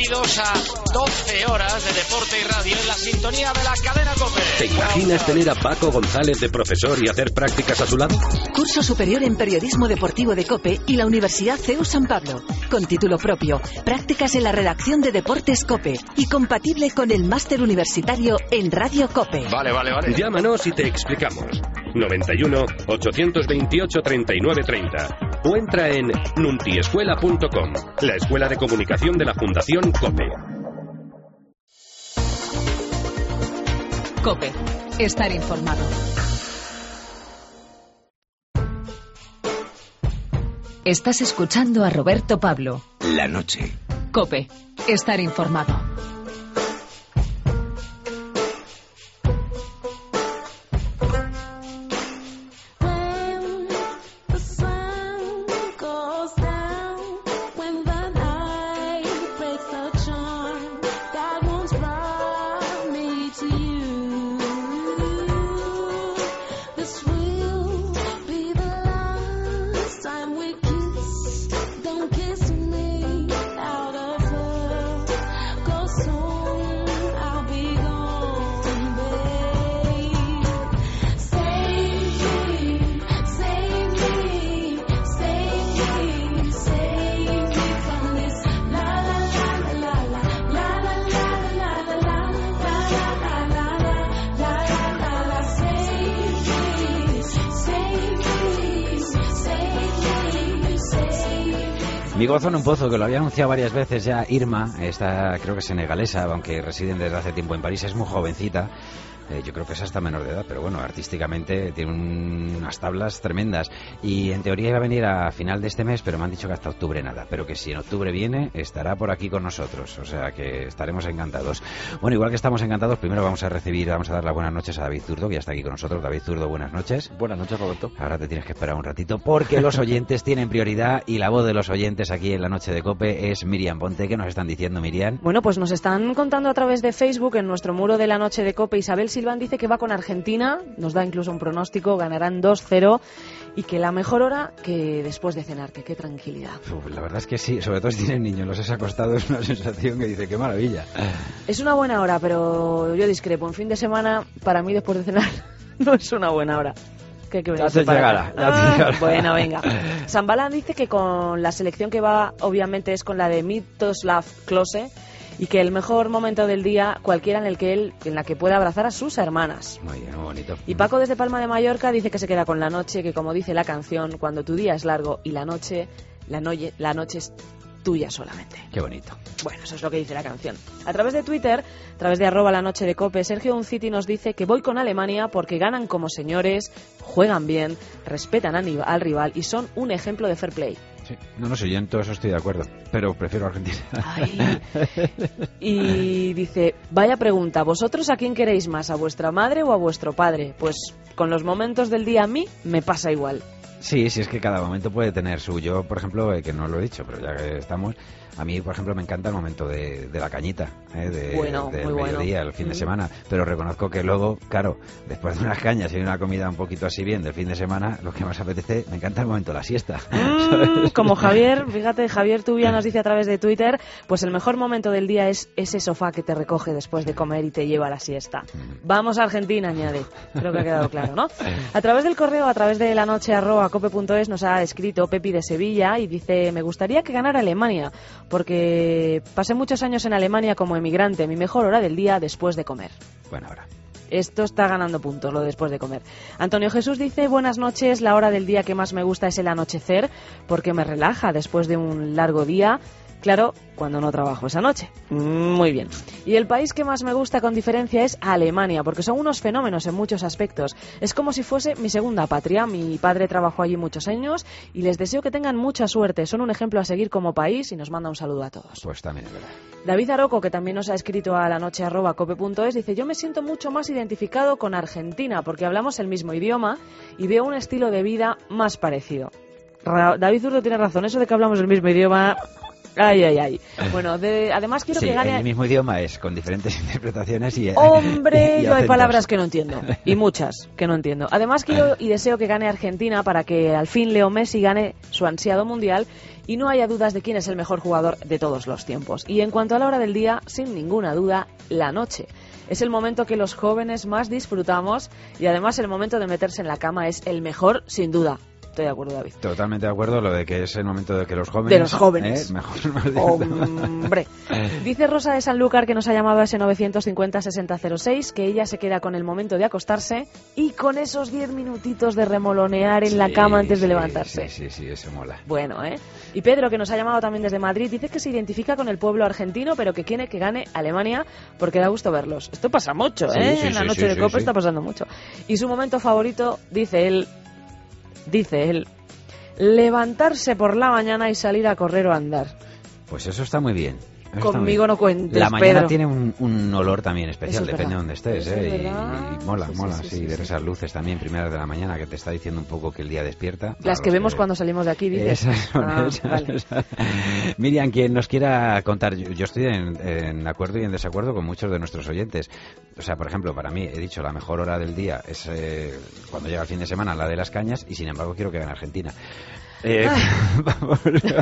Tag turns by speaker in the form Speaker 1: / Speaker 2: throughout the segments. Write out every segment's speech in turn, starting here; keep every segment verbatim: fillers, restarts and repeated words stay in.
Speaker 1: bienvenidos a doce horas de deporte y radio en la sintonía de la cadena COPE.
Speaker 2: ¿Te imaginas tener a Paco González de profesor y hacer prácticas a su lado?
Speaker 3: Curso superior en periodismo deportivo de COPE y la Universidad C E U San Pablo. Con título propio, prácticas en la redacción de Deportes COPE y compatible con el máster universitario en Radio COPE.
Speaker 1: Vale, vale, vale.
Speaker 2: Llámanos y te explicamos. noventa y uno, ochocientos veintiocho, treinta y nueve treinta o entra en nuntiescuela punto com, la escuela de comunicación de la Fundación COPE.
Speaker 4: COPE. Estar informado. Estás escuchando a Roberto Pablo.
Speaker 5: La noche.
Speaker 4: COPE. Estar informado.
Speaker 6: Mi gozo en un pozo, que lo había anunciado varias veces ya Irma, esta creo que es senegalesa, aunque reside desde hace tiempo en París, es muy jovencita. Eh, yo creo que es hasta menor de edad, pero bueno, artísticamente tiene un, unas tablas tremendas. Y en teoría iba a venir a final de este mes, pero me han dicho que hasta octubre nada. Pero que si en octubre viene, estará por aquí con nosotros. O sea que estaremos encantados. Bueno, igual que estamos encantados, primero vamos a recibir, vamos a dar las buenas noches a David Zurdo, que ya está aquí con nosotros. David Zurdo, buenas noches.
Speaker 7: Buenas noches, Roberto.
Speaker 6: Ahora te tienes que esperar un ratito, porque los oyentes tienen prioridad y la voz de los oyentes aquí en la noche de COPE es Miriam Ponte. ¿Qué nos están diciendo, Miriam?
Speaker 8: Bueno, pues nos están contando a través de Facebook, en nuestro muro de la noche de COPE, Isabel Silván dice que va con Argentina, nos da incluso un pronóstico, ganarán dos cero y que la mejor hora que después de cenar, que qué tranquilidad.
Speaker 6: Uf, la verdad es que sí, sobre todo si tienen niños, los has acostado, es una sensación que dice, qué maravilla.
Speaker 8: Es una buena hora, pero yo discrepo, en fin de semana, para mí después de cenar, no es una buena hora. Que hay que
Speaker 6: ya te llegará, ya te llegará.
Speaker 8: Bueno, venga. Zambalán dice que con la selección que va, obviamente es con la de Miroslav Klose, y que el mejor momento del día, cualquiera en el que él, en la que pueda abrazar a sus hermanas.
Speaker 6: Muy bien, muy bonito.
Speaker 8: Y Paco desde Palma de Mallorca dice que se queda con la noche, que como dice la canción, cuando tu día es largo y la noche, la, noche, la noche es tuya solamente.
Speaker 6: Qué bonito.
Speaker 8: Bueno, eso es lo que dice la canción. A través de Twitter, a través de arroba la noche de COPE, Sergio Unciti nos dice que voy con Alemania porque ganan como señores, juegan bien, respetan al rival y son un ejemplo de fair play.
Speaker 6: Sí, no, no sé, yo en todo eso estoy de acuerdo, pero prefiero Argentina.
Speaker 8: Ay. Y dice, vaya pregunta, ¿vosotros a quién queréis más, a vuestra madre o a vuestro padre? Pues con los momentos del día a mí me pasa igual.
Speaker 6: Sí, sí, es que cada momento puede tener su... Yo, por ejemplo, eh, que no lo he dicho, pero ya que estamos... A mí, por ejemplo, me encanta el momento de, de la cañita, ¿eh? de,
Speaker 8: bueno,
Speaker 6: del
Speaker 8: muy
Speaker 6: mediodía,
Speaker 8: bueno.
Speaker 6: el fin
Speaker 8: mm.
Speaker 6: de semana. Pero reconozco que luego, claro, después de unas cañas y una comida un poquito así bien del fin de semana, lo que más apetece, me encanta el momento de la siesta.
Speaker 8: Mm, como Javier, fíjate, Javier Tubia nos dice a través de Twitter, pues el mejor momento del día es ese sofá que te recoge después de comer y te lleva a la siesta. Mm. Vamos a Argentina, añade. Creo que ha quedado claro, ¿no? A través del correo, a través de la noche arroba cope punto es, nos ha escrito Pepi de Sevilla y dice, me gustaría que ganara Alemania, porque pasé muchos años en Alemania como emigrante, mi mejor hora del día después de comer.
Speaker 6: Buena hora.
Speaker 8: Esto está ganando puntos, lo después de comer. Antonio Jesús dice, buenas noches, la hora del día que más me gusta es el anochecer, porque me relaja después de un largo día. Claro, cuando no trabajo esa noche. Muy bien. Y el país que más me gusta con diferencia es Alemania, porque son unos fenómenos en muchos aspectos. Es como si fuese mi segunda patria. Mi padre trabajó allí muchos años y les deseo que tengan mucha suerte. Son un ejemplo a seguir como país y nos manda un saludo a todos.
Speaker 6: Pues también es verdad.
Speaker 8: David Aroco, que también nos ha escrito a la noche arroba cope punto es, dice, yo me siento mucho más identificado con Argentina porque hablamos el mismo idioma y veo un estilo de vida más parecido. Ra- David Zurdo tiene razón, eso de que hablamos el mismo idioma... Ay, ay, ay. Bueno, de, además quiero
Speaker 6: sí,
Speaker 8: que gane...
Speaker 6: en el mismo idioma es, con diferentes interpretaciones y...
Speaker 8: ¡Hombre!
Speaker 6: y
Speaker 8: Yo hay
Speaker 6: acentos.
Speaker 8: palabras que no entiendo. Y muchas que no entiendo. Además quiero y deseo que gane Argentina para que al fin Leo Messi gane su ansiado mundial y no haya dudas de quién es el mejor jugador de todos los tiempos. Y en cuanto a la hora del día, sin ninguna duda, la noche. Es el momento que los jóvenes más disfrutamos y además el momento de meterse en la cama es el mejor, sin duda. Estoy de acuerdo, David.
Speaker 6: Totalmente de acuerdo, lo de que es el momento de que los jóvenes...
Speaker 8: De los jóvenes.
Speaker 6: ¿eh? Mejor más
Speaker 8: Hombre. Dice Rosa de Sanlúcar, que nos ha llamado a ese novecientos cincuenta sesenta cero seis, que ella se queda con el momento de acostarse y con esos diez minutitos de remolonear en
Speaker 6: sí,
Speaker 8: la cama antes de
Speaker 6: sí,
Speaker 8: levantarse.
Speaker 6: Sí, sí, sí, eso mola.
Speaker 8: Bueno, ¿eh? Y Pedro, que nos ha llamado también desde Madrid, dice que se identifica con el pueblo argentino, pero que quiere que gane Alemania porque da gusto verlos. Esto pasa mucho, ¿eh?
Speaker 6: Sí, sí,
Speaker 8: en la
Speaker 6: sí,
Speaker 8: noche
Speaker 6: sí,
Speaker 8: de
Speaker 6: sí,
Speaker 8: Copa
Speaker 6: sí.
Speaker 8: está pasando mucho. Y su momento favorito, dice él, dice él, levantarse por la mañana y salir a correr o a andar.
Speaker 6: Pues eso está muy bien. Eso está muy
Speaker 8: Conmigo
Speaker 6: bien.
Speaker 8: no cuentes,
Speaker 6: La mañana
Speaker 8: Pedro.
Speaker 6: tiene un, un olor también especial,
Speaker 8: Eso es
Speaker 6: depende de
Speaker 8: verdad.
Speaker 6: donde estés,
Speaker 8: Eso es
Speaker 6: ¿eh? Y,
Speaker 8: verdad.
Speaker 6: y mola,
Speaker 8: Sí, sí,
Speaker 6: mola,
Speaker 8: sí,
Speaker 6: sí,
Speaker 8: sí,
Speaker 6: ver
Speaker 8: sí.
Speaker 6: esas luces también, primeras de la mañana, que te está diciendo un poco que el día despierta.
Speaker 8: Las
Speaker 6: Para
Speaker 8: que
Speaker 6: los
Speaker 8: vemos cuando salimos de aquí, dices.
Speaker 6: Esas son
Speaker 8: Ah,
Speaker 6: esas,
Speaker 8: vale.
Speaker 6: esas. Miriam, quien nos quiera contar, yo, yo estoy en, en acuerdo y en desacuerdo con muchos de nuestros oyentes. O sea, por ejemplo, para mí, he dicho, la mejor hora del día es eh, cuando llega el fin de semana, la de las cañas, y sin embargo quiero que gane Argentina. Eh, vamos,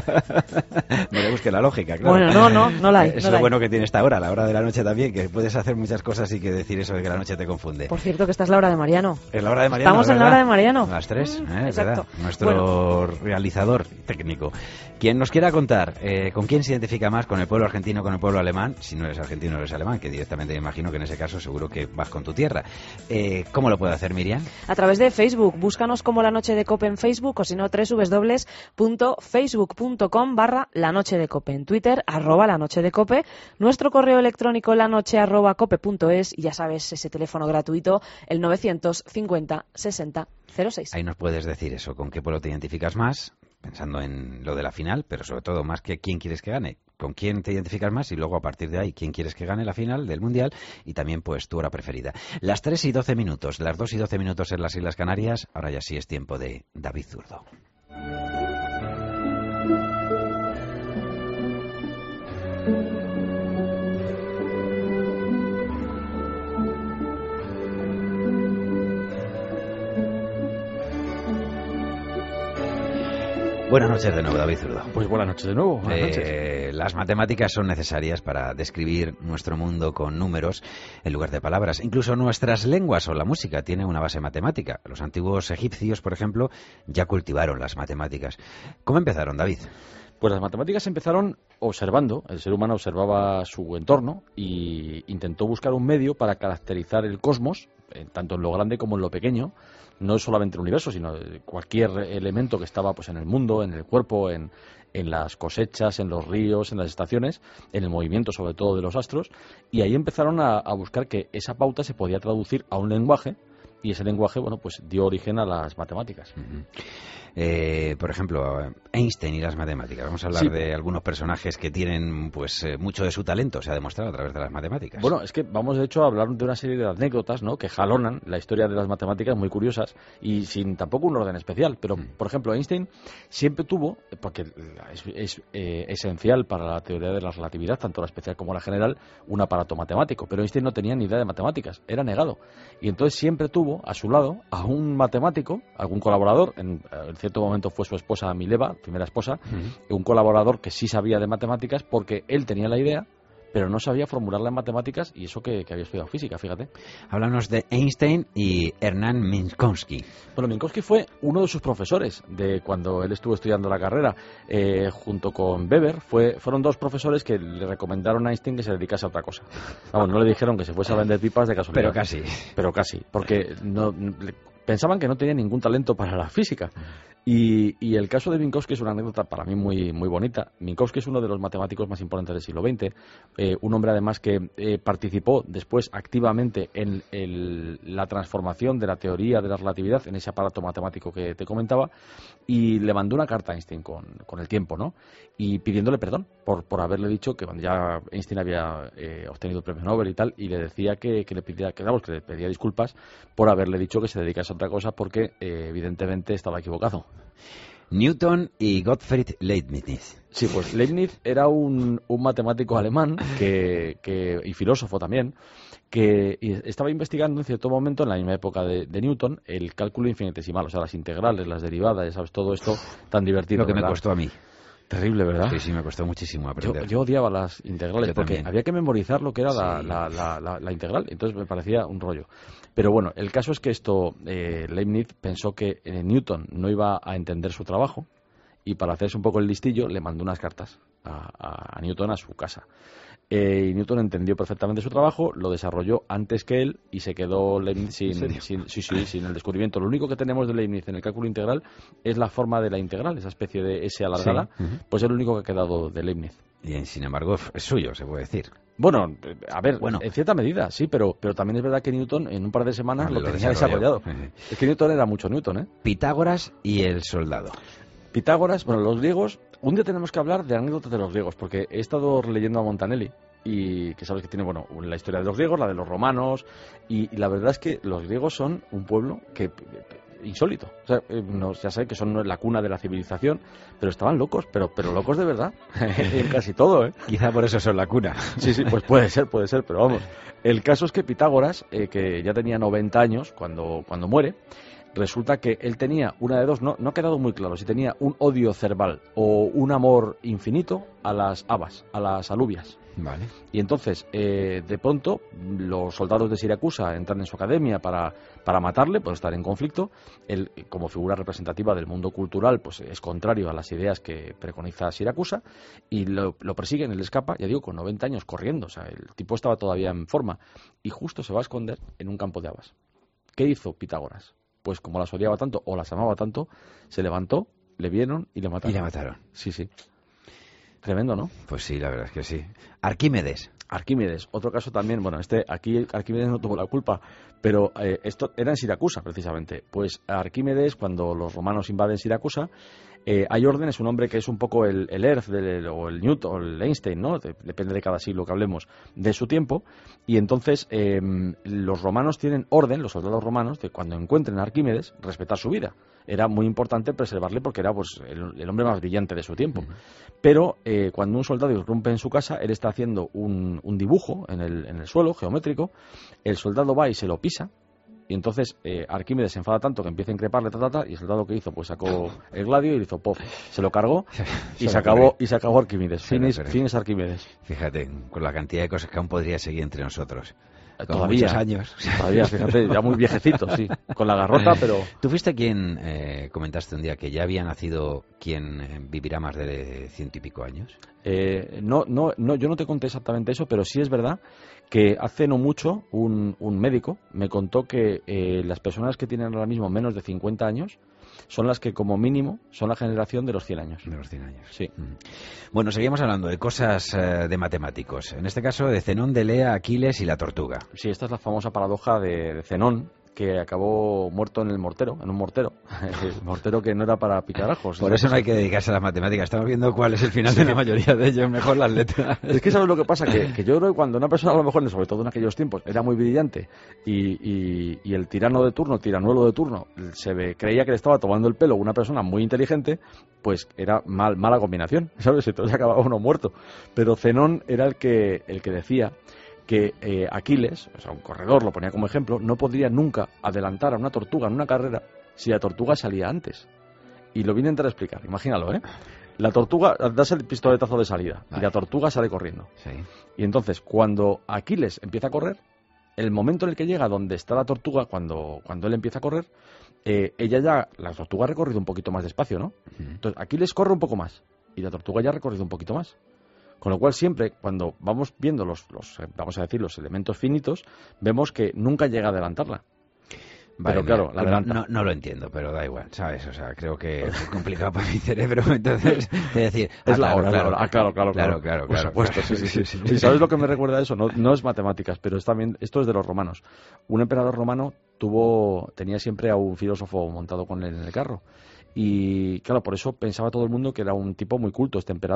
Speaker 6: no le busque la lógica, claro.
Speaker 8: Bueno, no, no, no la hay.
Speaker 6: Eso
Speaker 8: no
Speaker 6: es
Speaker 8: la
Speaker 6: lo
Speaker 8: hay.
Speaker 6: bueno que tiene esta hora, la hora de la noche también, que puedes hacer muchas cosas y que decir eso de que la noche te confunde.
Speaker 8: Por cierto, que esta es la hora de Mariano.
Speaker 6: Es la hora de Mariano.
Speaker 8: Estamos en la
Speaker 6: ¿verdad?
Speaker 8: hora de Mariano.
Speaker 6: A las tres,
Speaker 8: Mm,
Speaker 6: ¿eh? Es
Speaker 8: exacto.
Speaker 6: verdad. Nuestro realizador técnico. Quien nos quiera contar eh, con quién se identifica más, con el pueblo argentino o con el pueblo alemán, si no eres argentino o eres alemán, que directamente me imagino que en ese caso seguro que vas con tu tierra. Eh, ¿Cómo lo puede hacer, Miriam?
Speaker 8: A través de Facebook. Búscanos como La Noche de Cope en Facebook o si no, doble u doble u doble u punto facebook punto com barra La Noche de Cope. En Twitter, arroba La Noche de Cope. Nuestro correo electrónico, lanoche arroba cope punto es. Y ya sabes, ese teléfono gratuito, el novecientos cincuenta sesenta cero seis.
Speaker 6: Ahí nos puedes decir eso, con qué pueblo te identificas más, pensando en lo de la final, pero sobre todo más que quién quieres que gane, con quién te identificas más y luego a partir de ahí quién quieres que gane la final del Mundial y también pues tu hora preferida. Las tres y doce minutos, las dos y doce minutos en las Islas Canarias, ahora ya sí es tiempo de David Zurdo. Buenas noches de nuevo, David Zurdo.
Speaker 5: Pues buenas noches de nuevo. Buenas noches.
Speaker 6: Eh, las matemáticas son necesarias para describir nuestro mundo con números en lugar de palabras. Incluso nuestras lenguas o la música tienen una base matemática. Los antiguos egipcios, por ejemplo, ya cultivaron las matemáticas. ¿Cómo empezaron, David?
Speaker 5: Pues las matemáticas empezaron observando. El ser humano observaba su entorno y intentó buscar un medio para caracterizar el cosmos, eh, tanto en lo grande como en lo pequeño. No solamente el universo, sino cualquier elemento que estaba pues en el mundo, en el cuerpo, en, en las cosechas, en los ríos, en las estaciones, en el movimiento sobre todo de los astros, y ahí empezaron a, a buscar que esa pauta se podía traducir a un lenguaje, y ese lenguaje, bueno, pues dio origen a las matemáticas.
Speaker 6: Uh-huh. Eh, por ejemplo, Einstein y las matemáticas. Vamos a hablar
Speaker 5: Sí.
Speaker 6: de algunos personajes que tienen pues eh, mucho de su talento, se ha demostrado a través de las matemáticas.
Speaker 5: Bueno, es que vamos de hecho a hablar de una serie de anécdotas, ¿no?, que jalonan la historia de las matemáticas, muy curiosas y sin tampoco un orden especial. Pero,
Speaker 6: Mm.
Speaker 5: por ejemplo, Einstein siempre tuvo, porque es, es eh, esencial para la teoría de la relatividad, tanto la especial como la general, un aparato matemático. Pero Einstein no tenía ni idea de matemáticas, era negado. Y entonces siempre tuvo a su lado a un matemático, algún colaborador, en, en cierto momento fue su esposa Mileva, primera esposa,
Speaker 6: Uh-huh.
Speaker 5: un colaborador que sí sabía de matemáticas porque él tenía la idea, pero no sabía formularla en matemáticas, y eso que, que había estudiado física, fíjate.
Speaker 6: Háblanos de Einstein y Hernán Minkowski.
Speaker 5: Bueno, Minkowski fue uno de sus profesores de cuando él estuvo estudiando la carrera, eh, junto con Weber. Fue, fueron dos profesores que le recomendaron a Einstein que se dedicase a otra cosa. Vamos, no le dijeron que se fuese a vender pipas de casualidad.
Speaker 6: Pero casi.
Speaker 5: Pero casi, porque no, le- pensaban que no tenía ningún talento para la física. Y, y el caso de Minkowski es una anécdota para mí muy, muy bonita. Minkowski es uno de los matemáticos más importantes del siglo veinte, eh, un hombre además que eh, participó después activamente en el- la transformación de la teoría de la relatividad en ese aparato matemático que te comentaba, y le mandó una carta a Einstein con, con el tiempo, ¿no?, y pidiéndole perdón por, por haberle dicho que bueno, ya Einstein había eh, obtenido el premio Nobel y tal, y le decía que, que le pedía que, vamos, que le pedía disculpas por haberle dicho que se dedicase a otra cosa porque eh, evidentemente estaba equivocado.
Speaker 6: Newton y Gottfried Leibniz.
Speaker 5: Sí, pues Leibniz era un, un matemático alemán que, que, y filósofo también, que estaba investigando en cierto momento, en la misma época de, de Newton, el cálculo infinitesimal, o sea, las integrales, las derivadas, ya sabes, todo esto tan divertido.
Speaker 6: Lo que
Speaker 5: ¿verdad?
Speaker 6: me costó a mí.
Speaker 5: Terrible, ¿verdad?
Speaker 6: Sí, sí, me costó muchísimo aprender.
Speaker 5: Yo, yo odiaba las integrales
Speaker 6: Yo
Speaker 5: porque
Speaker 6: también.
Speaker 5: había que memorizar lo que era
Speaker 6: Sí.
Speaker 5: la, la, la, la, la integral, entonces me parecía un rollo. Pero bueno, el caso es que esto, eh, Leibniz pensó que eh, Newton no iba a entender su trabajo y para hacerse un poco el listillo le mandó unas cartas a, a, a Newton a su casa. Eh, y Newton entendió perfectamente su trabajo, lo desarrolló antes que él y se quedó Leibniz sin, sin, sí, sí, sin el descubrimiento. Lo único que tenemos de Leibniz en el cálculo integral es la forma de la integral, esa especie de S alargada,
Speaker 6: Sí. Uh-huh.
Speaker 5: pues es lo único que ha quedado de Leibniz.
Speaker 6: Y sin embargo es suyo, se puede decir.
Speaker 5: Bueno, a ver,
Speaker 6: Bueno.
Speaker 5: en cierta medida, sí, pero, pero también es verdad que Newton en un par de semanas
Speaker 6: Vale,
Speaker 5: lo,
Speaker 6: lo
Speaker 5: tenía
Speaker 6: desarrolló.
Speaker 5: desarrollado. Es que Newton era mucho Newton, ¿eh?
Speaker 6: Pitágoras y el soldado.
Speaker 5: Pitágoras, bueno, los griegos, un día tenemos que hablar de anécdotas de los griegos, porque he estado leyendo a Montanelli, y que sabes que tiene, bueno, la historia de los griegos, la de los romanos, y, y la verdad es que los griegos son un pueblo que insólito. O sea, eh, no, ya sé que son la cuna de la civilización, pero estaban locos, pero, pero locos de verdad, en casi todo, ¿eh?
Speaker 6: Quizá por eso son la cuna.
Speaker 5: Sí, sí, pues puede ser, puede ser, pero vamos. El caso es que Pitágoras, eh, que ya tenía noventa años cuando, cuando muere, resulta que él tenía una de dos, no, no ha quedado muy claro si tenía un odio cerval o un amor infinito a las habas, a las alubias.
Speaker 6: Vale.
Speaker 5: Y entonces, eh, de pronto, los soldados de Siracusa entran en su academia para, para matarle, por estar en conflicto. Él, como figura representativa del mundo cultural, pues es contrario a las ideas que preconiza Siracusa, y lo, lo persiguen, él escapa, ya digo, con noventa años, corriendo. O sea, el tipo estaba todavía en forma, y justo se va a esconder en un campo de habas. ¿Qué hizo Pitágoras? Pues como las odiaba tanto, o las amaba tanto, se levantó, le vieron y le mataron.
Speaker 6: Y le mataron.
Speaker 5: Sí, sí. Tremendo, ¿no?
Speaker 6: Pues sí, la verdad es que sí. Arquímedes.
Speaker 5: Arquímedes, otro caso también, bueno, este aquí Arquímedes no tuvo la culpa, pero eh, esto era en Siracusa precisamente. Pues Arquímedes, cuando los romanos invaden Siracusa, eh, hay órdenes, un hombre que es un poco el, el Hertz del, o el Newton o el Einstein, ¿no? De, depende de cada siglo que hablemos, de su tiempo, y entonces eh, los romanos tienen orden, los soldados romanos, de cuando encuentren a Arquímedes, respetar su vida. Era muy importante preservarle porque era pues el, el hombre más brillante de su tiempo. Uh-huh. Pero eh, cuando un soldado irrumpe en su casa, él está haciendo un, un dibujo en el, en el suelo, geométrico, el soldado va y se lo pisa, y entonces eh, Arquímedes se enfada tanto que empieza a increparle, ta, ta, ta, y el soldado que hizo, pues sacó el gladio y le hizo pof, se lo cargó y se acabó, y se acabó Arquímedes. Fines, fines Arquímedes.
Speaker 6: Fíjate, con la cantidad de cosas que aún podría seguir entre nosotros. Con
Speaker 5: todavía,
Speaker 6: muchos años.
Speaker 5: Todavía, fíjate, ya muy viejecito, sí, con la garrota, pero...
Speaker 6: ¿Tú fuiste quien eh, comentaste un día que ya había nacido quien eh, vivirá más de ciento y pico años?
Speaker 5: Eh, no, no, no, yo no te conté exactamente eso, pero sí es verdad que hace no mucho un, un médico me contó que eh, las personas que tienen ahora mismo menos de cincuenta años son las que como mínimo son la generación de los cien años.
Speaker 6: De los cien años.
Speaker 5: Sí.
Speaker 6: Mm. Bueno, seguimos hablando de cosas eh, de matemáticos. En este caso de Zenón de Lea, Aquiles y la tortuga.
Speaker 5: Sí, esta es la famosa paradoja de, de Zenón, que acabó muerto en el mortero, en un mortero. El mortero que no era para picar ajos.
Speaker 6: Por eso no hay que dedicarse a las matemáticas. Estamos viendo cuál es el final de la mayoría de ellos, mejor las letras.
Speaker 5: Es que sabes lo que pasa, que, que yo creo que cuando una persona, a lo mejor, sobre todo en aquellos tiempos, era muy brillante y, y, y el tirano de turno, tiranuelo de turno, se ve, creía que le estaba tomando el pelo una persona muy inteligente, pues era mal, mala combinación, ¿sabes? Entonces acababa uno muerto. Pero Zenón era el que, el que decía que eh, Aquiles, o sea, un corredor, lo ponía como ejemplo, no podría nunca adelantar a una tortuga en una carrera si la tortuga salía antes. Y lo vine a intentar explicar, imagínalo, ¿eh? La tortuga, das el pistoletazo de salida, vale, y la tortuga sale corriendo.
Speaker 6: Sí.
Speaker 5: Y entonces, cuando Aquiles empieza a correr, el momento en el que llega donde está la tortuga, cuando, cuando él empieza a correr, eh, ella ya, la tortuga ha recorrido un poquito más despacio, ¿no? Uh-huh. Entonces, Aquiles corre un poco más, y la tortuga ya ha recorrido un poquito más. Con lo cual siempre, cuando vamos viendo los, los, vamos a decir, los elementos finitos, vemos que nunca llega a adelantarla.
Speaker 6: Vale,
Speaker 5: pero claro,
Speaker 6: mira,
Speaker 5: la adelanta.
Speaker 6: No, no lo entiendo, pero da igual, ¿sabes? O sea, creo que es complicado para mi cerebro, entonces, de decir...
Speaker 5: Es
Speaker 6: ah,
Speaker 5: la
Speaker 6: claro,
Speaker 5: hora,
Speaker 6: claro,
Speaker 5: la hora. Ah, claro, claro,
Speaker 6: claro,
Speaker 5: claro.
Speaker 6: claro,
Speaker 5: Por
Speaker 6: claro,
Speaker 5: supuesto,
Speaker 6: claro.
Speaker 5: sí, sí, sí.
Speaker 6: sí,
Speaker 5: sí. ¿Sabes lo que me recuerda eso? No, no es matemáticas, pero es también, esto es de los romanos. Un emperador romano tuvo, tenía siempre a un filósofo montado con él en el carro. Y claro, por eso pensaba todo el mundo que era un tipo muy culto este emperador.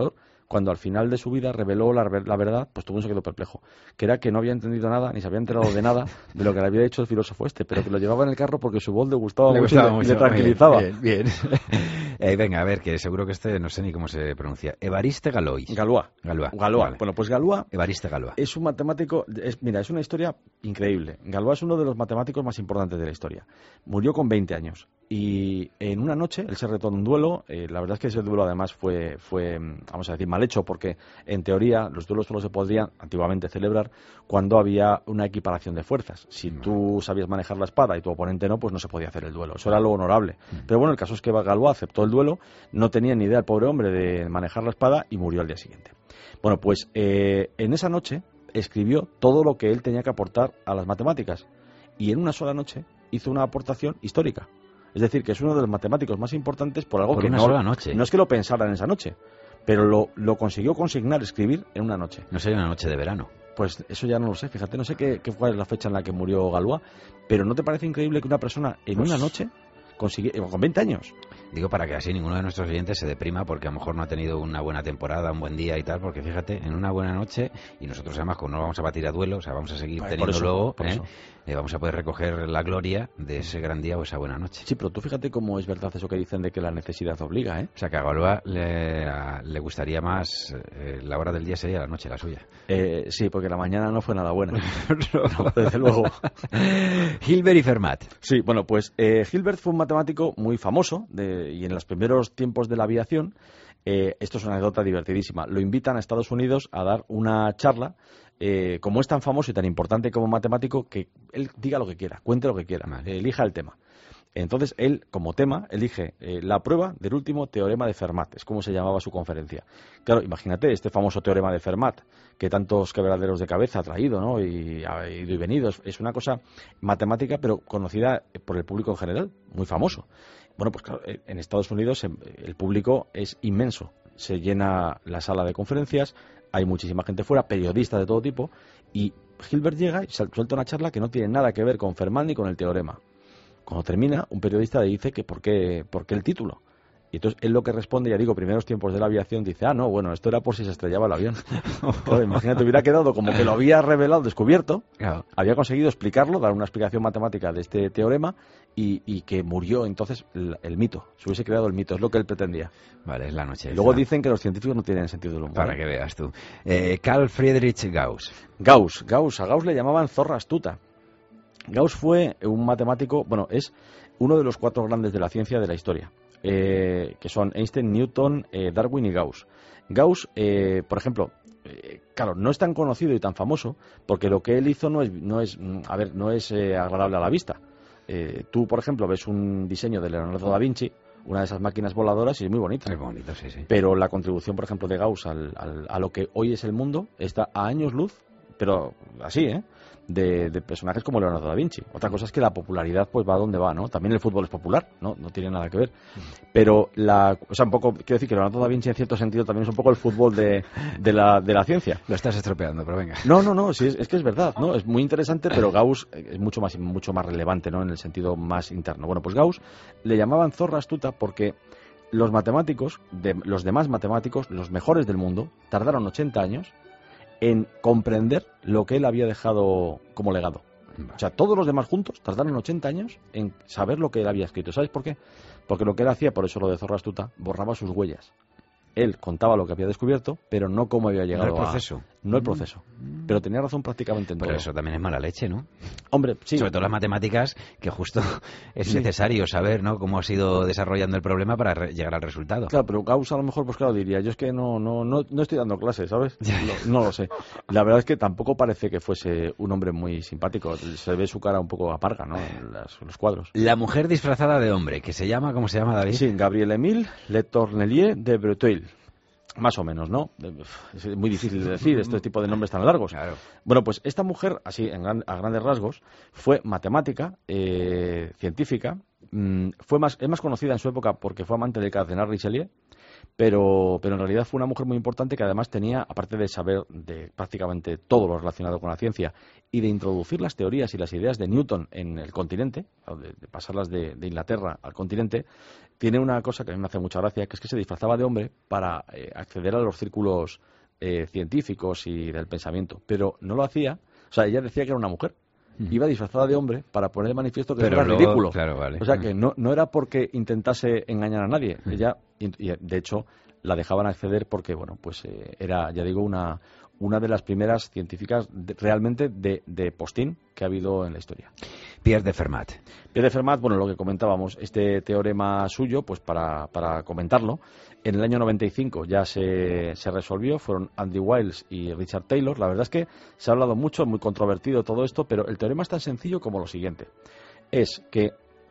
Speaker 5: cuando al final de su vida reveló la, la verdad, pues todo el mundo se quedó perplejo, que era que no había entendido nada, ni se había enterado de nada de lo que le había dicho el filósofo este, pero que lo llevaba en el carro porque su voz le gustaba,
Speaker 6: le
Speaker 5: mucho,
Speaker 6: gustaba
Speaker 5: y, le,
Speaker 6: mucho
Speaker 5: y le tranquilizaba.
Speaker 6: Bien, bien, bien. eh, venga, a ver, que seguro que este no sé ni cómo se pronuncia. Evariste Galois.
Speaker 5: Galois.
Speaker 6: Galois.
Speaker 5: Galois.
Speaker 6: Vale.
Speaker 5: Bueno, pues Galois
Speaker 6: Evariste Galois
Speaker 5: es un matemático, es, mira, es una historia increíble. Galois es uno de los matemáticos más importantes de la historia. Murió con veinte años y en una noche él se retó en un duelo. Eh, la verdad es que ese duelo además fue, fue, vamos a decir, mal hecho, porque en teoría los duelos solo se podrían antiguamente celebrar cuando había una equiparación de fuerzas. Si tú sabías manejar la espada y tu oponente no, pues no se podía hacer el duelo. Eso era lo honorable. Pero bueno, el caso es que Galois aceptó el duelo, no tenía ni idea el pobre hombre de manejar la espada y murió al día siguiente. Bueno, pues eh, en esa noche escribió todo lo que él tenía que aportar a las matemáticas y en una sola noche hizo una aportación histórica. Es decir, que es uno de los matemáticos más importantes por algo
Speaker 6: por
Speaker 5: que
Speaker 6: una
Speaker 5: no,
Speaker 6: sola noche.
Speaker 5: no es que lo pensara en esa noche, pero lo, lo consiguió consignar, escribir en una noche.
Speaker 6: No sería una noche de verano.
Speaker 5: Pues eso ya no lo sé, fíjate, no sé qué, qué fue la fecha en la que murió Galois, pero ¿no te parece increíble que una persona en
Speaker 6: Pues...
Speaker 5: una noche consiguiera, con veinte años?
Speaker 6: Digo, para que así ninguno de nuestros oyentes se deprima porque a lo mejor no ha tenido una buena temporada, un buen día y tal, porque fíjate, en una buena noche, y nosotros además como no vamos a batir a duelo, o sea, vamos a seguir
Speaker 5: Ay,
Speaker 6: teniendo
Speaker 5: por eso,
Speaker 6: luego,
Speaker 5: por
Speaker 6: ¿eh?
Speaker 5: eso.
Speaker 6: Eh, vamos a poder recoger la gloria de ese gran día o esa buena noche.
Speaker 5: Sí, pero tú fíjate cómo es verdad eso que dicen de que la necesidad obliga, ¿eh?
Speaker 6: O sea, que a Galois le, a- le gustaría más, eh, la hora del día sería la noche, la suya.
Speaker 5: Eh, sí, porque la mañana no fue nada buena. No, desde luego.
Speaker 6: Hilbert y Fermat.
Speaker 5: Sí, bueno, pues eh, Hilbert fue un matemático muy famoso de, y en los primeros tiempos de la aviación, eh, esto es una anécdota divertidísima, lo invitan a Estados Unidos a dar una charla, eh, como es tan famoso y tan importante como matemático, que él diga lo que quiera, cuente lo que quiera,
Speaker 6: Vale.
Speaker 5: eh, elija el tema. Entonces, él, como tema, elige eh, la prueba del último teorema de Fermat, es como se llamaba su conferencia. Claro, imagínate este famoso teorema de Fermat, que tantos quebraderos de cabeza ha traído, ¿no? Y ha ido y venido. Es, es una cosa matemática, pero conocida por el público en general, muy famoso. Bueno, pues claro, en Estados Unidos el público es inmenso. Se llena la sala de conferencias, hay muchísima gente fuera, periodistas de todo tipo, y Hilbert llega y suelta una charla que no tiene nada que ver con Fermat ni con el teorema. Cuando termina, un periodista le dice que por qué, por qué el título. Y entonces él lo que responde, ya digo, primeros tiempos de la aviación, dice, ah, no, bueno, esto era por si se estrellaba el avión. Claro, imagínate, hubiera quedado como que lo había revelado, descubierto,
Speaker 6: Claro.
Speaker 5: había conseguido explicarlo, dar una explicación matemática de este teorema y, y que murió entonces el, el mito, se hubiese creado el mito, es lo que él pretendía.
Speaker 6: Vale, es la noche.
Speaker 5: Y luego
Speaker 6: esta.
Speaker 5: dicen que los científicos no tienen sentido del humor.
Speaker 6: Para
Speaker 5: ¿eh?
Speaker 6: que veas tú. Eh, Carl Friedrich Gauss.
Speaker 5: Gauss, Gauss, a Gauss le llamaban zorra astuta. Gauss fue un matemático, bueno, es uno de los cuatro grandes de la ciencia de la historia, eh, que son Einstein, Newton, eh, Darwin y Gauss. Gauss, eh, por ejemplo, eh, claro, no es tan conocido y tan famoso porque lo que él hizo no es, no es, a ver, no es eh, agradable a la vista. Eh, tú, por ejemplo, ves un diseño de Leonardo da Vinci, una de esas máquinas voladoras, y es muy bonita.
Speaker 6: Es bonito, sí, sí.
Speaker 5: Pero la contribución, por ejemplo, de Gauss al, al, a lo que hoy es el mundo está a años luz, pero así, ¿eh? De, de personajes como Leonardo da Vinci. Otra cosa es que la popularidad pues va donde va, ¿no? También el fútbol es popular, ¿no? No tiene nada que ver. Pero la, o sea, un poco, quiero decir que Leonardo da Vinci en cierto sentido también es un poco el fútbol de, de la, de la ciencia.
Speaker 6: Lo estás estropeando, pero venga.
Speaker 5: No, no, no, sí, es, es que es verdad, ¿no? Es muy interesante, pero Gauss es mucho más, mucho más relevante, ¿no? En el sentido más interno. Bueno, pues Gauss le llamaban zorra astuta porque los matemáticos, de, los demás matemáticos, los mejores del mundo, tardaron ochenta años en comprender lo que él había dejado como legado. O sea, todos los demás juntos tardaron ochenta años en saber lo que él había escrito. ¿Sabes por qué? Porque lo que él hacía, por eso lo de zorra astuta, borraba sus huellas. Él contaba lo que había descubierto, pero no cómo había llegado
Speaker 6: No el proceso.
Speaker 5: a... No el proceso. Pero tenía razón prácticamente en
Speaker 6: Pero
Speaker 5: todo.
Speaker 6: eso también es mala leche, ¿no?
Speaker 5: Hombre, sí.
Speaker 6: Sobre todo las matemáticas, que justo es
Speaker 5: Sí.
Speaker 6: necesario saber, ¿no? Cómo ha sido desarrollando el problema para re- llegar al resultado.
Speaker 5: Claro, pero Gauss a lo mejor, pues claro, diría, yo es que no, no, no, no estoy dando clases, ¿sabes? No, no lo sé. La verdad es que tampoco parece que fuese un hombre muy simpático. Se ve su cara un poco amarga, ¿no? En las- en los cuadros.
Speaker 6: La mujer disfrazada de hombre, que se llama, ¿cómo se llama, David?
Speaker 5: Sí, Gabriel Émile Le Tournelier de Breteuil. Más o menos, ¿no? Es muy difícil de decir este tipo de nombres tan largos.
Speaker 6: Claro.
Speaker 5: Bueno, pues esta mujer, así en gran- a grandes rasgos, fue matemática, eh, científica, mm, fue más, es más conocida en su época porque fue amante del cardenal Richelieu, pero, pero en realidad fue una mujer muy importante que además tenía, aparte de saber de prácticamente todo lo relacionado con la ciencia y de introducir las teorías y las ideas de Newton en el continente, de, de pasarlas de, de Inglaterra al continente, tiene una cosa que a mí me hace mucha gracia, que es que se disfrazaba de hombre para eh, acceder a los círculos eh, científicos y del pensamiento, pero no lo hacía, o sea, ella decía que era una mujer. Iba disfrazada de hombre para poner de manifiesto que
Speaker 6: pero
Speaker 5: era
Speaker 6: luego,
Speaker 5: ridículo.
Speaker 6: Claro, vale.
Speaker 5: O sea, que no, no era porque intentase engañar a nadie. Ella, y, y de hecho, la dejaban acceder porque, bueno, pues eh, era, ya digo, una, una de las primeras científicas de, realmente de, de postín que ha habido en la historia.
Speaker 6: Pierre de Fermat.
Speaker 5: Pierre de Fermat, bueno, lo que comentábamos, este teorema suyo, pues para, para comentarlo, en el año noventa y cinco ya se, se resolvió, fueron Andy Wiles y Richard Taylor. La verdad es que se ha hablado mucho, es muy controvertido todo esto, pero el teorema es tan sencillo como lo siguiente. Es que,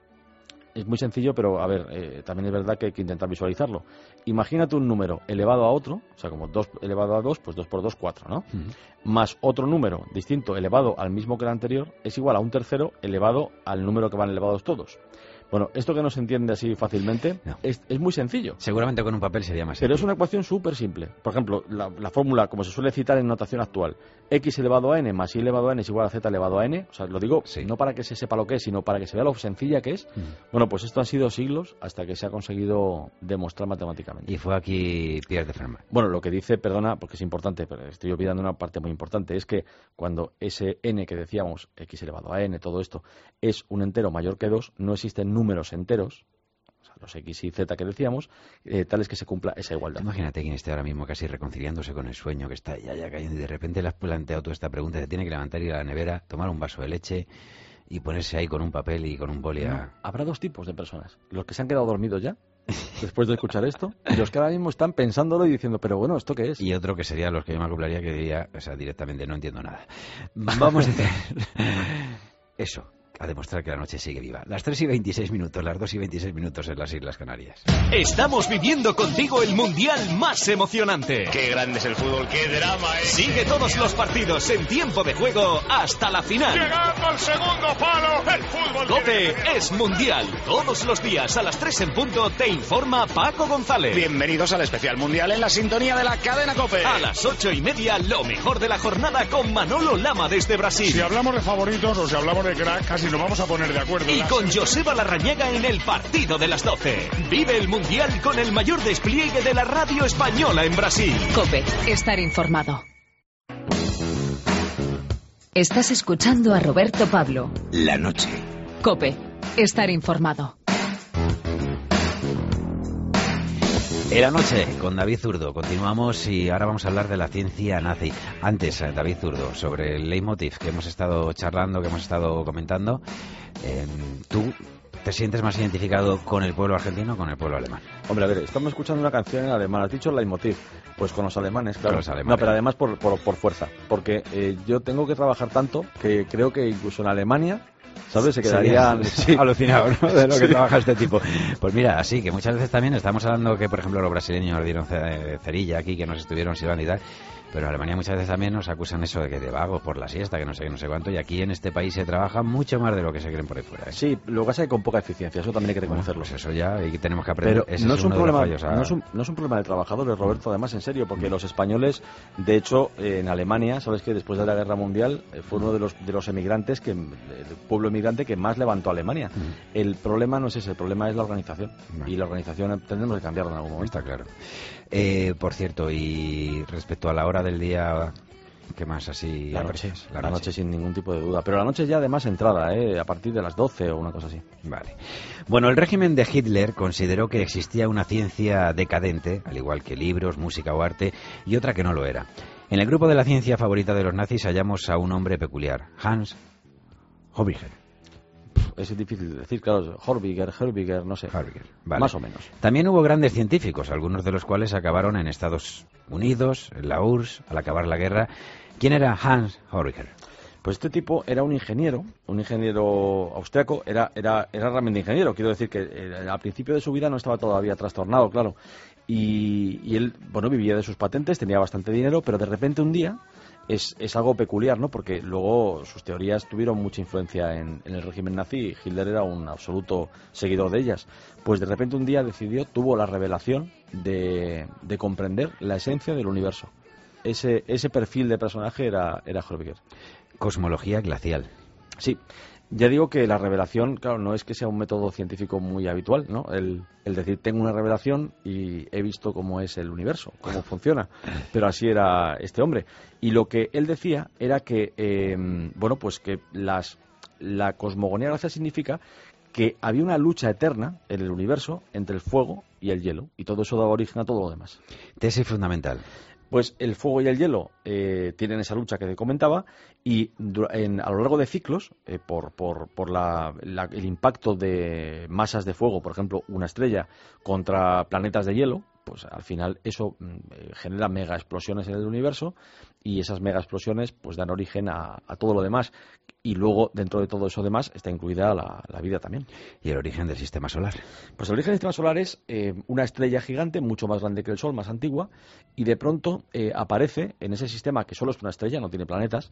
Speaker 5: es muy sencillo, pero a ver, eh, también es verdad que hay que intentar visualizarlo. Imagínate un número elevado a otro, o sea, como dos elevado a dos, pues dos por dos, cuatro, ¿no? Uh-huh. Más otro número distinto elevado al mismo que el anterior es igual a un tercero elevado al número que van elevados todos. Bueno, esto que no se entiende así fácilmente no. es, es muy sencillo.
Speaker 6: Seguramente con un papel sería más
Speaker 5: Pero
Speaker 6: sencillo.
Speaker 5: es una ecuación súper simple. Por ejemplo, la, la fórmula, como se suele citar en notación actual, x elevado a n más y elevado a n es igual a z elevado a n. O sea, lo digo sí. no para que se sepa lo que es, sino para que se vea lo sencilla que es. Mm. Bueno, pues esto han sido siglos hasta que se ha conseguido demostrar matemáticamente.
Speaker 6: Y fue aquí Pierre de Fermat.
Speaker 5: Bueno, lo que dice, perdona, porque es importante, pero estoy olvidando una parte muy importante, es que cuando ese n que decíamos, x elevado a n, todo esto, es un entero mayor que dos, no existen números enteros, o sea, los x y z que decíamos, eh, tales que se cumpla esa igualdad.
Speaker 6: Imagínate quien esté ahora mismo casi reconciliándose con el sueño, que está ya, ya cayendo, y de repente le has planteado toda esta pregunta, se tiene que levantar, ir a la nevera, tomar un vaso de leche y ponerse ahí con un papel y con un boli a...
Speaker 5: No, habrá dos tipos de personas, los que se han quedado dormidos ya, después de escuchar esto, y los que ahora mismo están pensándolo y diciendo, pero bueno, ¿esto qué es?
Speaker 6: Y otro que sería los que yo me acoplaría, que diría, o sea, directamente no entiendo nada. Vamos a hacer eso, a demostrar que la noche sigue viva. Las tres y veintiséis minutos, las dos y veintiséis minutos en las Islas Canarias.
Speaker 1: Estamos viviendo contigo el mundial más emocionante.
Speaker 7: Qué grande es el fútbol, qué drama, ¿eh?
Speaker 1: Sigue todos los partidos en tiempo de juego hasta la final.
Speaker 7: Llegando al segundo palo, el fútbol.
Speaker 1: COPE es mundial. Todos los días a las tres en punto te informa Paco González.
Speaker 7: Bienvenidos al especial mundial en la sintonía de la cadena COPE.
Speaker 1: A las ocho y media, lo mejor de la jornada con Manolo Lama desde Brasil.
Speaker 9: Si hablamos de favoritos o si hablamos de crack, casi nos vamos a poner de acuerdo.
Speaker 1: Y con Joseba Larrañaga en el partido de las doce. Vive el mundial con el mayor despliegue de la radio española en Brasil.
Speaker 4: COPE, estar informado. Estás escuchando a Roberto Pablo.
Speaker 6: La noche.
Speaker 4: COPE, estar informado.
Speaker 6: En la noche con David Zurdo. Continuamos y ahora vamos a hablar de la ciencia nazi. Antes, David Zurdo, sobre el leitmotiv que hemos estado charlando, que hemos estado comentando. Eh, ¿Tú te sientes más identificado con el pueblo argentino o con el pueblo alemán?
Speaker 5: Hombre, a ver, estamos escuchando una canción en alemán. ¿Has dicho leitmotiv? Pues con los alemanes, claro.
Speaker 6: Con los alemanes.
Speaker 5: No, pero además por, por, por fuerza. Porque eh, yo tengo que trabajar tanto que creo que incluso en Alemania, ¿sabes? Se quedarían
Speaker 6: sí. alucinados, ¿no? De lo que trabaja este tipo. Pues mira, así que muchas veces también estamos hablando que, por ejemplo, los brasileños nos dieron cerilla aquí, que nos estuvieron silbando y tal. Pero en Alemania muchas veces también nos acusan eso de que de vagos por la siesta, que no sé qué, no sé cuánto. Y aquí en este país se trabaja mucho más de lo que se creen por ahí fuera, ¿eh?
Speaker 5: Sí, lo que pasa es que con poca eficiencia, eso también hay que reconocerlo.
Speaker 6: Bueno, pues eso ya, y tenemos que aprender.
Speaker 5: Pero
Speaker 6: Ese
Speaker 5: no
Speaker 6: es,
Speaker 5: es un
Speaker 6: uno
Speaker 5: problema,
Speaker 6: de los fallos, a...
Speaker 5: no es un, no es un problema del trabajador, Roberto, además, en serio, porque mm. los españoles, de hecho, eh, en Alemania, sabes que después de la Guerra Mundial eh, fue uno de los de los emigrantes, que el pueblo emigrante que más levantó a Alemania. Mm. El problema no es ese, el problema es la organización. Mm. Y la organización tendremos que cambiarla en algún momento.
Speaker 6: Está claro. Eh, por cierto, y respecto a la hora del día... ¿Qué más así?
Speaker 5: La noche, la, la noche. noche sin ningún tipo de duda. Pero la noche ya además entrada, ¿eh? A partir de las doce o una cosa así.
Speaker 6: Vale. Bueno, el régimen de Hitler consideró que existía una ciencia decadente, al igual que libros, música o arte, y otra que no lo era. En el grupo de la ciencia favorita de los nazis hallamos a un hombre peculiar, Hans Hörbiger.
Speaker 5: Es difícil de decir, claro, Hörbiger, Hörbiger, no sé,
Speaker 6: Hörbiger, vale.
Speaker 5: Más o menos.
Speaker 6: También hubo grandes científicos, algunos de los cuales acabaron en Estados Unidos, en la U R S S, al acabar la guerra. ¿Quién era Hans Hörbiger?
Speaker 5: Pues este tipo era un ingeniero, un ingeniero austriaco, era, era, era realmente ingeniero, quiero decir que eh, al principio de su vida no estaba todavía trastornado, claro, y, y él, bueno, vivía de sus patentes, tenía bastante dinero, pero de repente un día es, es algo peculiar, ¿no? Porque luego sus teorías tuvieron mucha influencia en, en el régimen nazi y Hitler era un absoluto seguidor de ellas. Pues de repente un día decidió, tuvo la revelación de, de comprender la esencia del universo. Ese, ese perfil de personaje era, era Hörbiger.
Speaker 6: Cosmología glacial.
Speaker 5: Sí. Ya digo que la revelación, claro, no es que sea un método científico muy habitual, ¿no? El, el decir, tengo una revelación y he visto cómo es el universo, cómo funciona. Pero así era este hombre. Y lo que él decía era que, eh, bueno, pues que las, la cosmogonía glacial significa que había una lucha eterna en el universo entre el fuego y el hielo. Y todo eso daba origen a todo lo demás.
Speaker 6: Tesis fundamental.
Speaker 5: Pues el fuego y el hielo eh, tienen esa lucha que te comentaba y en, a lo largo de ciclos, eh, por, por, por la, la, el impacto de masas de fuego, por ejemplo, una estrella contra planetas de hielo, pues al final eso eh, genera mega explosiones en el universo y esas mega explosiones pues dan origen a, a todo lo demás. Y luego, dentro de todo eso demás, está incluida la, la vida también.
Speaker 6: ¿Y el origen del sistema solar?
Speaker 5: Pues el origen del sistema solar es eh, una estrella gigante, mucho más grande que el Sol, más antigua, y de pronto eh, aparece en ese sistema, que solo es una estrella, no tiene planetas,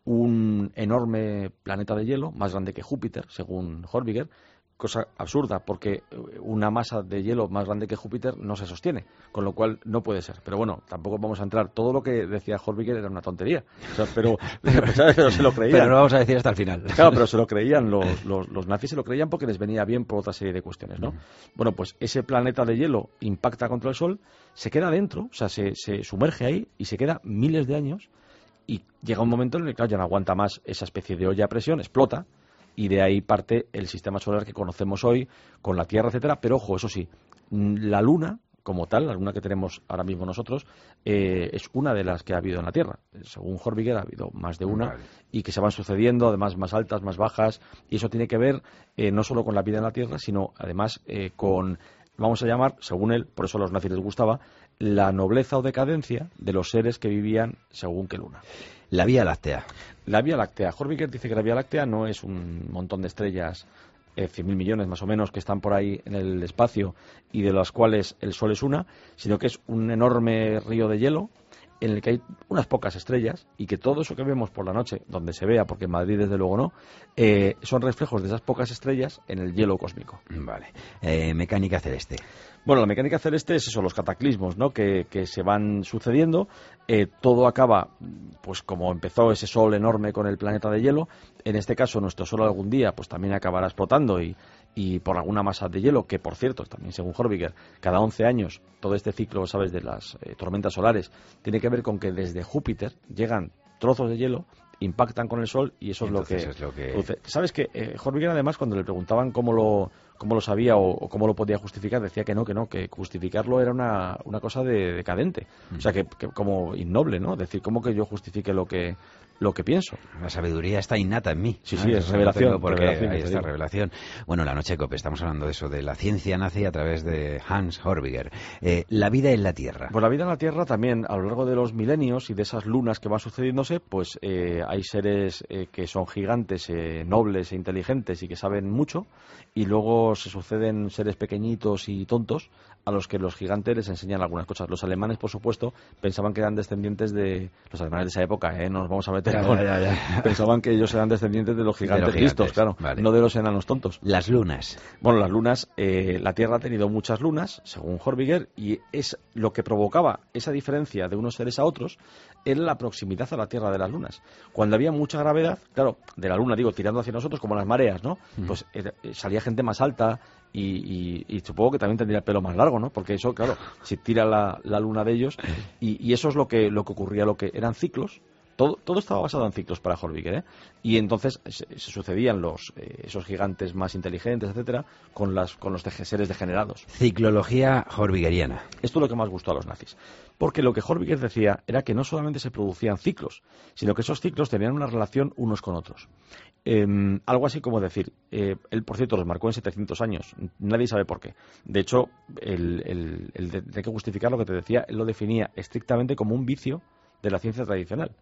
Speaker 5: un enorme planeta de hielo, más grande que Júpiter, según Hörbiger. Cosa absurda, porque una masa de hielo más grande que Júpiter no se sostiene, con lo cual no puede ser. Pero bueno, tampoco vamos a entrar. Todo lo que decía Hörbiger era una tontería. O sea, pero, pero se lo creían.
Speaker 6: Pero no vamos a decir hasta el final.
Speaker 5: Claro, pero se lo creían. Los, los, los nazis se lo creían porque les venía bien por otra serie de cuestiones, ¿no? Mm. Bueno, pues ese planeta de hielo impacta contra el Sol, se queda dentro, o sea, se, se sumerge ahí y se queda miles de años y llega un momento en el que claro, ya no aguanta más esa especie de olla a presión, explota. Y de ahí parte el sistema solar que conocemos hoy, con la Tierra, etcétera. Pero ojo, eso sí, la Luna, como tal, la Luna que tenemos ahora mismo nosotros, eh, es una de las que ha habido en la Tierra. Según Hörbiger, ha habido más de una, vale. Y que se van sucediendo, además más altas, más bajas. Y eso tiene que ver eh, no solo con la vida en la Tierra, sino además eh, con, vamos a llamar, según él, por eso a los nazis les gustaba, la nobleza o decadencia de los seres que vivían según qué luna.
Speaker 6: La Vía Láctea.
Speaker 5: La Vía Láctea. Hörbiger dice que la Vía Láctea no es un montón de estrellas, eh, cien mil millones más o menos, que están por ahí en el espacio y de las cuales el Sol es una, sino que es un enorme río de hielo en el que hay unas pocas estrellas y que todo eso que vemos por la noche, donde se vea, porque en Madrid desde luego no, eh, son reflejos de esas pocas estrellas en el hielo cósmico.
Speaker 6: Vale. Eh, mecánica celeste.
Speaker 5: Bueno, la mecánica celeste es eso, los cataclismos, ¿no? Que, que se van sucediendo. Eh, todo acaba, pues como empezó ese Sol enorme con el planeta de hielo. En este caso, nuestro Sol algún día, pues también acabará explotando y, y por alguna masa de hielo, que por cierto, también según Hörbiger, cada once años, todo este ciclo, ¿sabes?, de las eh, tormentas solares, tiene que ver con que desde Júpiter llegan trozos de hielo, impactan con el Sol y eso es lo, que,
Speaker 6: es lo que...
Speaker 5: ¿Sabes qué? Eh, Hörbiger además cuando le preguntaban cómo lo cómo lo sabía o, o cómo lo podía justificar, decía que no, que no, que justificarlo era una, una cosa de decadente. Mm. O sea, que, que como innoble, ¿no? Decir, ¿cómo que yo justifique lo que lo que pienso?
Speaker 6: La sabiduría está innata en mí.
Speaker 5: Sí, sí, es revelación.
Speaker 6: Porque
Speaker 5: revelación,
Speaker 6: ahí está revelación. Bueno, la noche COPE, estamos hablando de eso, de la ciencia nazi a través de Hans Hörbiger. Eh, la vida en la Tierra.
Speaker 5: Pues la vida en la Tierra también, a lo largo de los milenios y de esas lunas que van sucediéndose, pues eh, hay seres eh, que son gigantes, eh, nobles e inteligentes y que saben mucho, y luego se suceden seres pequeñitos y tontos a los que los gigantes les enseñan algunas cosas. Los alemanes, por supuesto, pensaban que eran descendientes de los alemanes de esa época, ¿eh? No nos vamos a meter
Speaker 6: ya,
Speaker 5: con...
Speaker 6: ya, ya.
Speaker 5: Pensaban que ellos eran descendientes de los gigantes,
Speaker 6: de los gigantes
Speaker 5: listos, claro,
Speaker 6: vale.
Speaker 5: No de los enanos tontos.
Speaker 6: Las lunas.
Speaker 5: Bueno, las lunas, eh, la Tierra ha tenido muchas lunas, según Hörbiger, y es lo que provocaba esa diferencia de unos seres a otros, era la proximidad a la Tierra de las lunas. Cuando había mucha gravedad, claro, de la Luna, digo, tirando hacia nosotros como las mareas, ¿no? Uh-huh. Pues eh, salía gente más alta y, y, y supongo que también tendría el pelo más largo, ¿no? Porque eso, claro, si tira la, la Luna de ellos, y, y eso es lo que, lo que ocurría, lo que eran ciclos. Todo, todo estaba basado en ciclos para Hörbiger, ¿eh? Y entonces se, se sucedían los eh, esos gigantes más inteligentes, etcétera, con las con los seres degenerados.
Speaker 6: Ciclología hörbigeriana.
Speaker 5: Esto es lo que más gustó a los nazis, porque lo que Hörbiger decía era que no solamente se producían ciclos, sino que esos ciclos tenían una relación unos con otros. Eh, algo así como decir, eh, él por cierto los marcó en setecientos años, nadie sabe por qué. De hecho, el, el, el de, de que justificar lo que te decía, él lo definía estrictamente como un vicio de la ciencia tradicional.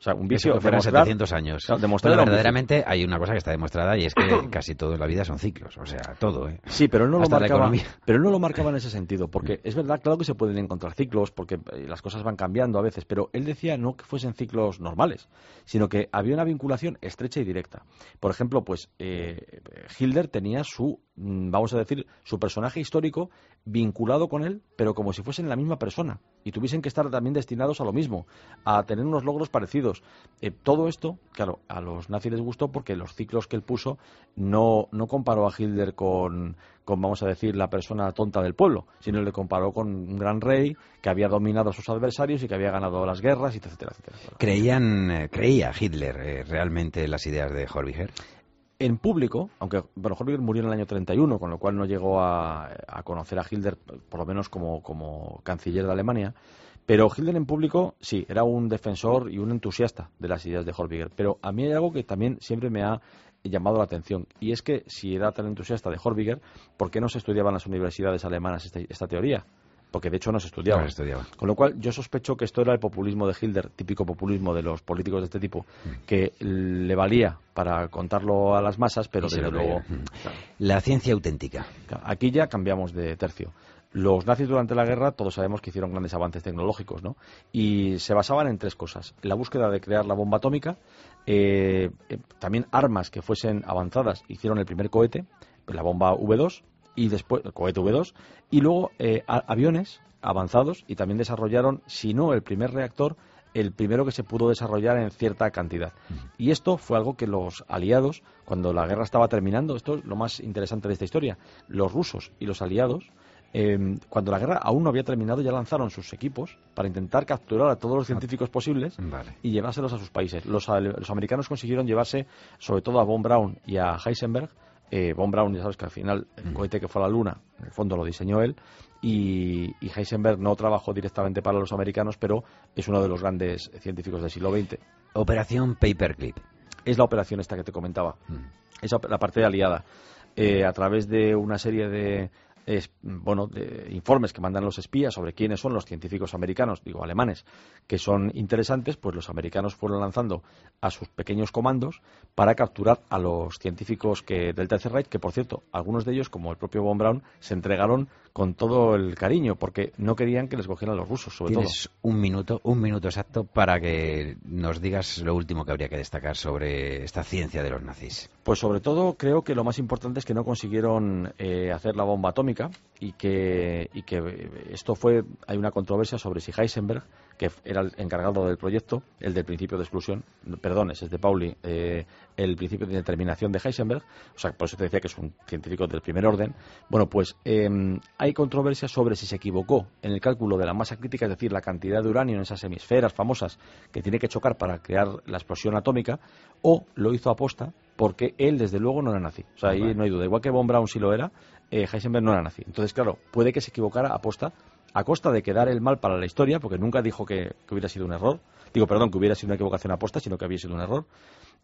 Speaker 5: O sea, un vicio...
Speaker 6: Eso fueran setecientos años.
Speaker 5: Claro, demostrar
Speaker 6: bueno, verdaderamente hay una cosa que está demostrada y es que casi todo en la vida son ciclos. O sea, todo, ¿eh?
Speaker 5: Sí, pero él no, lo
Speaker 6: Hasta la
Speaker 5: marcaba,
Speaker 6: economía.
Speaker 5: pero él no lo marcaba en ese sentido. Porque es verdad, claro que se pueden encontrar ciclos, porque las cosas van cambiando a veces. Pero él decía no que fuesen ciclos normales, sino que había una vinculación estrecha y directa. Por ejemplo, pues eh, Hitler tenía su, vamos a decir, su personaje histórico vinculado con él, pero como si fuesen la misma persona. Y tuviesen que estar también destinados a lo mismo, a tener unos logros parecidos. Eh, todo esto, claro, a los nazis les gustó porque los ciclos que él puso no, no comparó a Hitler con, con, vamos a decir, la persona tonta del pueblo, sino le comparó con un gran rey que había dominado a sus adversarios y que había ganado las guerras, etcétera, etcétera.
Speaker 6: ¿Creían, eh, ¿Creía Hitler eh, realmente las ideas de Horbiger?
Speaker 5: En público, aunque bueno, Horbiger murió en el año treinta y uno, con lo cual no llegó a, a conocer a Hitler, por lo menos como, como canciller de Alemania, pero Hitler en público, sí, era un defensor y un entusiasta de las ideas de Horbiger. Pero a mí hay algo que también siempre me ha llamado la atención, y es que si era tan entusiasta de Horbiger, ¿por qué no se estudiaba en las universidades alemanas esta, esta teoría? Porque de hecho no se estudiaba.
Speaker 6: No se estudiaba.
Speaker 5: Con lo cual yo sospecho que esto era el populismo de Hitler, típico populismo de los políticos de este tipo, que le valía para contarlo a las masas, pero
Speaker 6: Y se
Speaker 5: desde
Speaker 6: lo
Speaker 5: luego...
Speaker 6: creía.
Speaker 5: Claro.
Speaker 6: La ciencia auténtica.
Speaker 5: Aquí ya cambiamos de tercio. Los nazis durante la guerra, todos sabemos que hicieron grandes avances tecnológicos, ¿no? Y se basaban en tres cosas. La búsqueda de crear la bomba atómica, eh, eh, también armas que fuesen avanzadas. Hicieron el primer cohete, la bomba V dos, y después el cohete V dos, y luego eh, a, aviones avanzados, y también desarrollaron, si no el primer reactor, el primero que se pudo desarrollar en cierta cantidad. Y esto fue algo que los aliados, cuando la guerra estaba terminando, esto es lo más interesante de esta historia, los rusos y los aliados, eh, cuando la guerra aún no había terminado, ya lanzaron sus equipos para intentar capturar a todos los científicos posibles
Speaker 6: Vale.
Speaker 5: y llevárselos a sus países. Los, los americanos consiguieron llevarse sobre todo a von Braun y a Heisenberg. Eh, von Braun, ya sabes que al final el cohete que fue a la Luna, en el fondo lo diseñó él, y, y Heisenberg no trabajó directamente para los americanos, pero es uno de los grandes científicos del siglo veinte.
Speaker 6: Operación Paperclip.
Speaker 5: Es la operación esta que te comentaba,
Speaker 6: Mm.
Speaker 5: es la parte aliada. Eh, a través de una serie de, es, bueno, de informes que mandan los espías sobre quiénes son los científicos americanos, digo alemanes, que son interesantes, pues los americanos fueron lanzando a sus pequeños comandos para capturar a los científicos que del Tercer Reich, que por cierto, algunos de ellos, como el propio von Braun, se entregaron con todo el cariño, porque no querían que les cogieran los rusos, sobre todo.
Speaker 6: Tienes un minuto, un minuto exacto para que nos digas lo último que habría que destacar sobre esta ciencia de los nazis.
Speaker 5: Pues sobre todo creo que lo más importante es que no consiguieron eh, hacer la bomba atómica y que, y que esto fue, hay una controversia sobre si Heisenberg, que era el encargado del proyecto, el del principio de exclusión, perdón, ese es de Pauli, eh, el principio de determinación de Heisenberg, o sea, por eso te decía que es un científico del primer orden. Bueno, pues eh, hay controversia sobre si se equivocó en el cálculo de la masa crítica, es decir, la cantidad de uranio en esas hemisferas famosas que tiene que chocar para crear la explosión atómica, o lo hizo aposta porque él, desde luego, no era nazi. O sea, ahí
Speaker 6: Vale.
Speaker 5: no hay duda. Igual que von Braun sí lo era, eh, Heisenberg no era nazi. Entonces, claro, puede que se equivocara aposta a costa de quedar el mal para la historia, porque nunca dijo que, que hubiera sido un error. Digo, perdón, que hubiera sido una equivocación aposta, sino que había sido un error.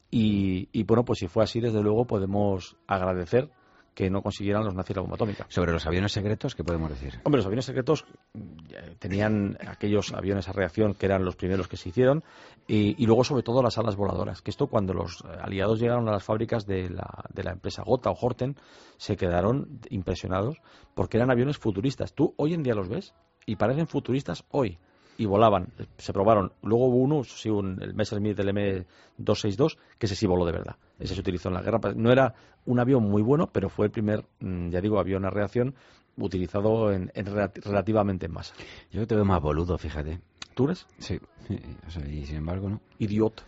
Speaker 5: Y, y bueno, pues si fue así, desde luego podemos agradecer que no consiguieran los nazis la bomba atómica.
Speaker 6: Sobre los aviones secretos, ¿qué podemos decir?
Speaker 5: Hombre, los aviones secretos eh, tenían aquellos aviones a reacción que eran los primeros que se hicieron, y, y luego sobre todo las alas voladoras, que esto cuando los aliados llegaron a las fábricas de la, de la empresa Gotha o Horten, se quedaron impresionados porque eran aviones futuristas. Tú hoy en día los ves y parecen futuristas hoy. Y volaban, se probaron. Luego hubo uno, sí, un, el Messerschmitt del M doscientos sesenta y dos, que ese sí voló de verdad. Ese se utilizó en la guerra. No era un avión muy bueno, pero fue el primer, ya digo, avión a reacción utilizado en, en relativamente en masa.
Speaker 6: Yo te veo más boludo, fíjate.
Speaker 5: ¿Tú eres?
Speaker 6: Sí, o sea, y sin embargo, ¿no?
Speaker 5: Idiota.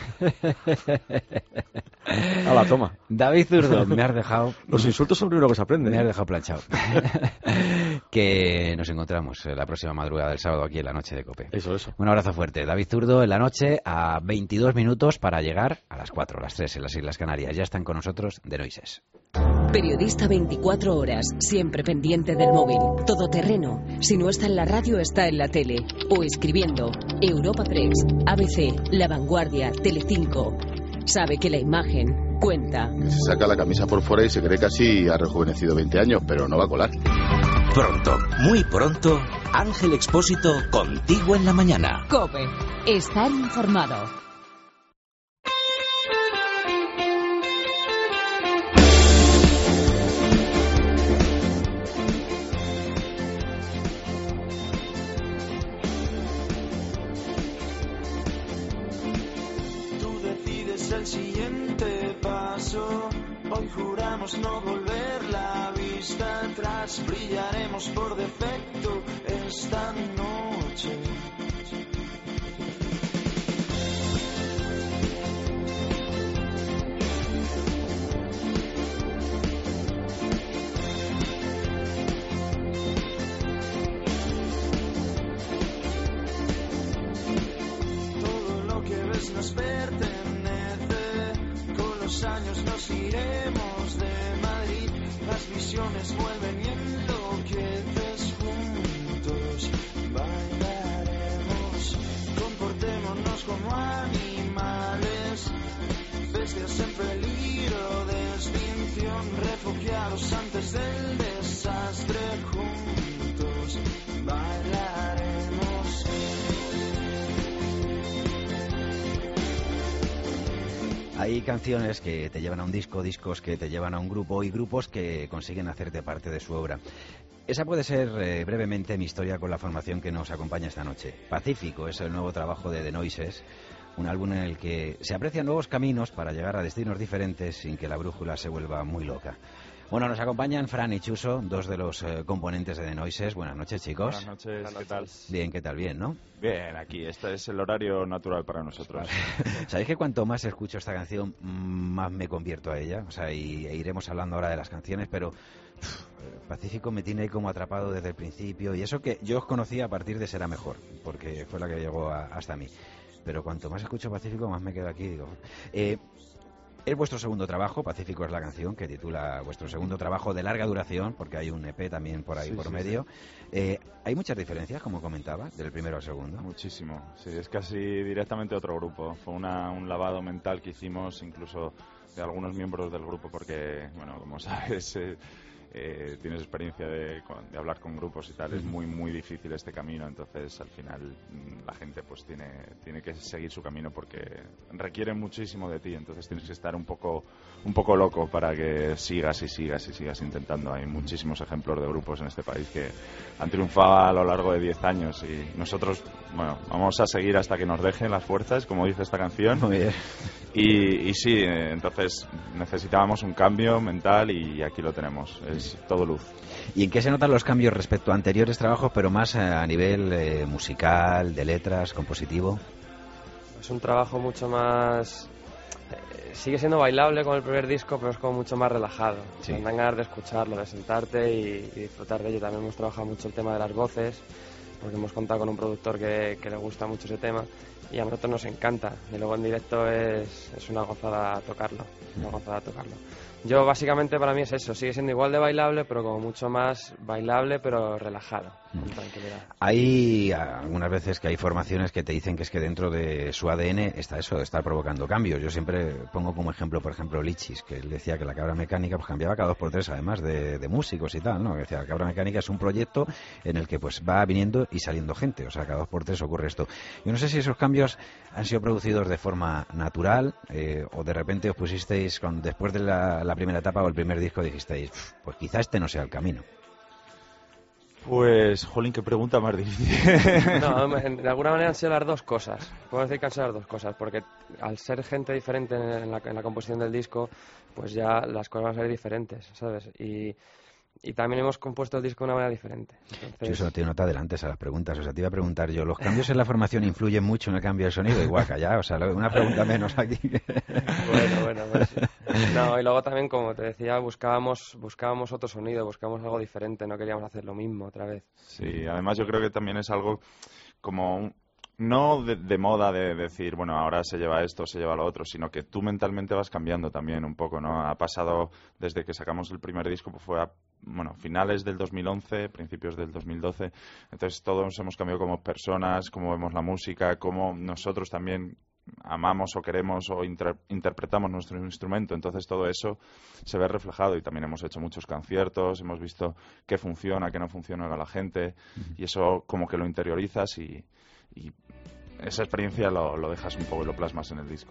Speaker 5: A la toma.
Speaker 6: David Zurdo, me has dejado...
Speaker 5: Los insultos son lo primero que se aprenden.
Speaker 6: Me
Speaker 5: ¿eh?
Speaker 6: has dejado planchado. Que nos encontramos la próxima madrugada del sábado aquí en la noche de COPE.
Speaker 5: Eso, eso.
Speaker 6: Un abrazo fuerte. David Zurdo en la noche a veintidós minutos para llegar a las cuatro, las tres en las Islas Canarias. Ya están con nosotros The Noises.
Speaker 3: Periodista veinticuatro horas, siempre pendiente del móvil, todoterreno. Si no está en la radio, está en la tele. O escribiendo. Europa Press, A B C, La Vanguardia, Telecinco. Sabe que la imagen cuenta.
Speaker 10: Se saca la camisa por fuera y se cree casi ha rejuvenecido veinte años, pero no va a colar.
Speaker 1: Pronto, muy pronto, Ángel Expósito contigo en la mañana.
Speaker 4: COPE. Estar informado.
Speaker 11: es el siguiente paso? Hoy juramos no volver la vista atrás, brillaremos por defecto esta noche. Nos pertenece, con los años nos iremos de Madrid, las visiones vuelven y enloqueces, juntos bailaremos, comportémonos como animales, bestias en peligro de extinción, refugiados antes del desastre, juntos bailaremos.
Speaker 6: Hay canciones que te llevan a un disco, discos que te llevan a un grupo y grupos que consiguen hacerte parte de su obra. Esa puede ser eh, brevemente mi historia con la formación que nos acompaña esta noche. Pacífico es el nuevo trabajo de The Noises, un álbum en el que se aprecian nuevos caminos para llegar a destinos diferentes sin que la brújula se vuelva muy loca. Bueno, nos acompañan Fran y Chuso, dos de los eh, componentes de The Noises. Buenas noches, chicos.
Speaker 12: Buenas noches, Buenas ¿qué tal?
Speaker 6: Bien, ¿qué tal? Bien, ¿no?
Speaker 12: Bien, aquí. Este es el horario natural para nosotros.
Speaker 6: ¿Sabéis que cuanto más escucho esta canción, más me convierto a ella? O sea, y e iremos hablando ahora de las canciones, pero pff, Pacífico me tiene como atrapado desde el principio. Y eso que yo os conocía a partir de Será Mejor, porque fue la que llegó a, hasta mí. Pero cuanto más escucho Pacífico, más me quedo aquí. Digo, eh... Es vuestro segundo trabajo, Pacífico es la canción que titula vuestro segundo trabajo de larga duración, porque hay un E P también por ahí sí, por sí, medio. Sí. Eh, ¿Hay muchas diferencias, como comentaba, del primero al segundo?
Speaker 12: Muchísimo, sí, es casi directamente otro grupo. Fue una, un lavado mental que hicimos incluso de algunos miembros del grupo, porque, bueno, como sabes... Eh, Eh, tienes experiencia de, de hablar con grupos y tal, es muy muy difícil este camino, entonces al final la gente pues tiene, tiene que seguir su camino porque requiere muchísimo de ti, entonces tienes que estar un poco un poco loco para que sigas y sigas y sigas intentando. Hay muchísimos ejemplos de grupos en este país que han triunfado a lo largo de diez años y nosotros, bueno, vamos a seguir hasta que nos dejen las fuerzas, como dice esta canción.
Speaker 6: Muy bien.
Speaker 12: Y, y sí, entonces necesitábamos un cambio mental y aquí lo tenemos, es todo luz.
Speaker 6: ¿Y en qué se notan los cambios respecto a anteriores trabajos, pero más a nivel eh, musical, de letras, compositivo?
Speaker 13: Es un trabajo mucho más... Eh, sigue siendo bailable con el primer disco, pero es como mucho más relajado. Sí. Me dan ganas de escucharlo, de sentarte y, y disfrutar de ello. También hemos trabajado mucho el tema de las voces, porque hemos contado con un productor que, que le gusta mucho ese tema. Y a nosotros nos encanta, y luego en directo es, es una gozada tocarlo, una gozada tocarlo. Yo básicamente para mí es eso, sigue siendo igual de bailable, pero como mucho más bailable, pero relajado, con tranquilidad.
Speaker 6: Hay algunas veces que hay formaciones que te dicen que es que dentro de su A D N está eso, de estar provocando cambios. Yo siempre pongo como ejemplo, por ejemplo, Lichis, que él decía que la Cabra Mecánica pues cambiaba cada dos por tres, además de, de músicos y tal, ¿no? Que decía, la Cabra Mecánica es un proyecto en el que pues va viniendo y saliendo gente, o sea, cada dos por tres ocurre esto. Yo no sé si esos cambios han sido producidos de forma natural eh, o de repente os pusisteis con, después de la, la primera etapa o el primer disco dijisteis, pues quizá este no sea el camino.
Speaker 12: Pues, jolín, qué pregunta más difícil.
Speaker 13: No, de alguna manera han sido las dos cosas. Puedo decir que han sido las dos cosas, porque al ser gente diferente en la, en la composición del disco, pues ya las cosas van a ser diferentes, ¿sabes? Y... Y también hemos compuesto el disco de una manera diferente. Entonces...
Speaker 6: Yo eso te nota adelantes a las preguntas. O sea, te iba a preguntar yo, ¿los cambios en la formación influyen mucho en el cambio de sonido? Igual que allá, o sea, una pregunta menos aquí.
Speaker 13: Bueno, bueno, pues... No, y luego también, como te decía, buscábamos buscábamos otro sonido, buscábamos algo diferente, no queríamos hacer lo mismo otra vez.
Speaker 12: Sí, además yo creo que también es algo como... Un... No de, de moda de decir, bueno, ahora se lleva esto, se lleva lo otro, sino que tú mentalmente vas cambiando también un poco, ¿no? Ha pasado desde que sacamos el primer disco, pues fue a, bueno, finales del dos mil once, principios del dos mil doce, entonces todos hemos cambiado como personas, cómo vemos la música, cómo nosotros también amamos o queremos o inter interpretamos nuestro instrumento, entonces todo eso se ve reflejado y también hemos hecho muchos conciertos, hemos visto qué funciona, qué no funciona a la gente y eso como que lo interiorizas y... y esa experiencia lo, lo dejas un poco y lo plasmas en el disco.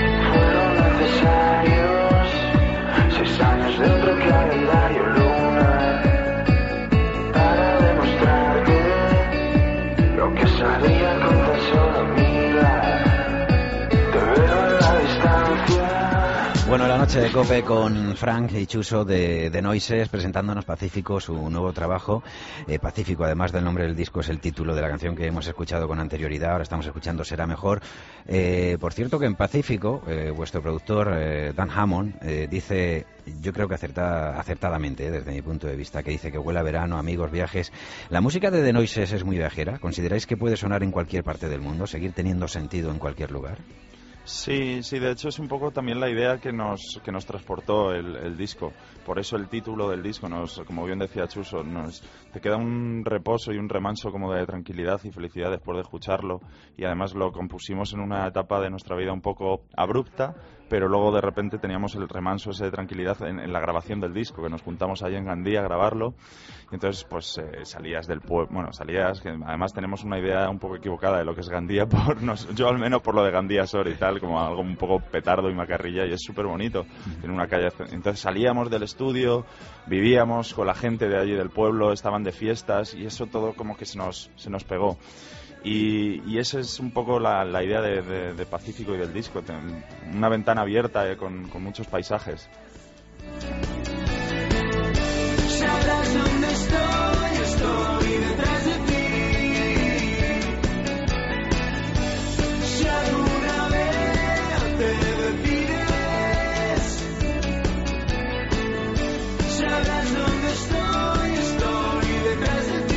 Speaker 11: Fueron necesarios seis años de otro calendario lunar.
Speaker 6: noche de COPE con Frank y Chuso de, de Noises, presentándonos Pacífico, su nuevo trabajo. Eh, Pacífico, además del nombre del disco, es el título de la canción que hemos escuchado con anterioridad. Ahora estamos escuchando Será Mejor. Eh, por cierto que en Pacífico, eh, vuestro productor, eh, Dan Hammond, eh, dice, yo creo que acerta, acertadamente, eh, desde mi punto de vista, que dice que huele a verano, amigos, viajes. La música de The Noises es muy viajera. ¿Consideráis que puede sonar en cualquier parte del mundo, seguir teniendo sentido en cualquier lugar?
Speaker 12: Sí, sí, de hecho es un poco también la idea que nos que nos transportó el, el disco. Por eso el título del disco, nos, como bien decía Chuso, nos, te queda un reposo y un remanso como de tranquilidad y felicidad después de escucharlo. Y además lo compusimos en una etapa de nuestra vida un poco abrupta, pero luego de repente teníamos el remanso ese de tranquilidad en, en la grabación del disco, que nos juntamos ahí en Gandía a grabarlo. Y entonces pues eh, salías del pueblo, bueno, salías, que además tenemos una idea un poco equivocada de lo que es Gandía, por nos, yo al menos por lo de Gandía Sor y tal, como algo un poco petardo y macarrilla, y es súper bonito, en una calle. Entonces salíamos del estudio, vivíamos con la gente de allí del pueblo, estaban de fiestas, y eso todo como que se nos, se nos pegó. Y, y esa es un poco la, la idea de, de, de Pacífico y del disco, una ventana abierta eh, con, con muchos paisajes.
Speaker 11: Sabrás dónde estoy, estoy detrás de ti. Si alguna vez te decides, sabrás dónde estoy, estoy detrás de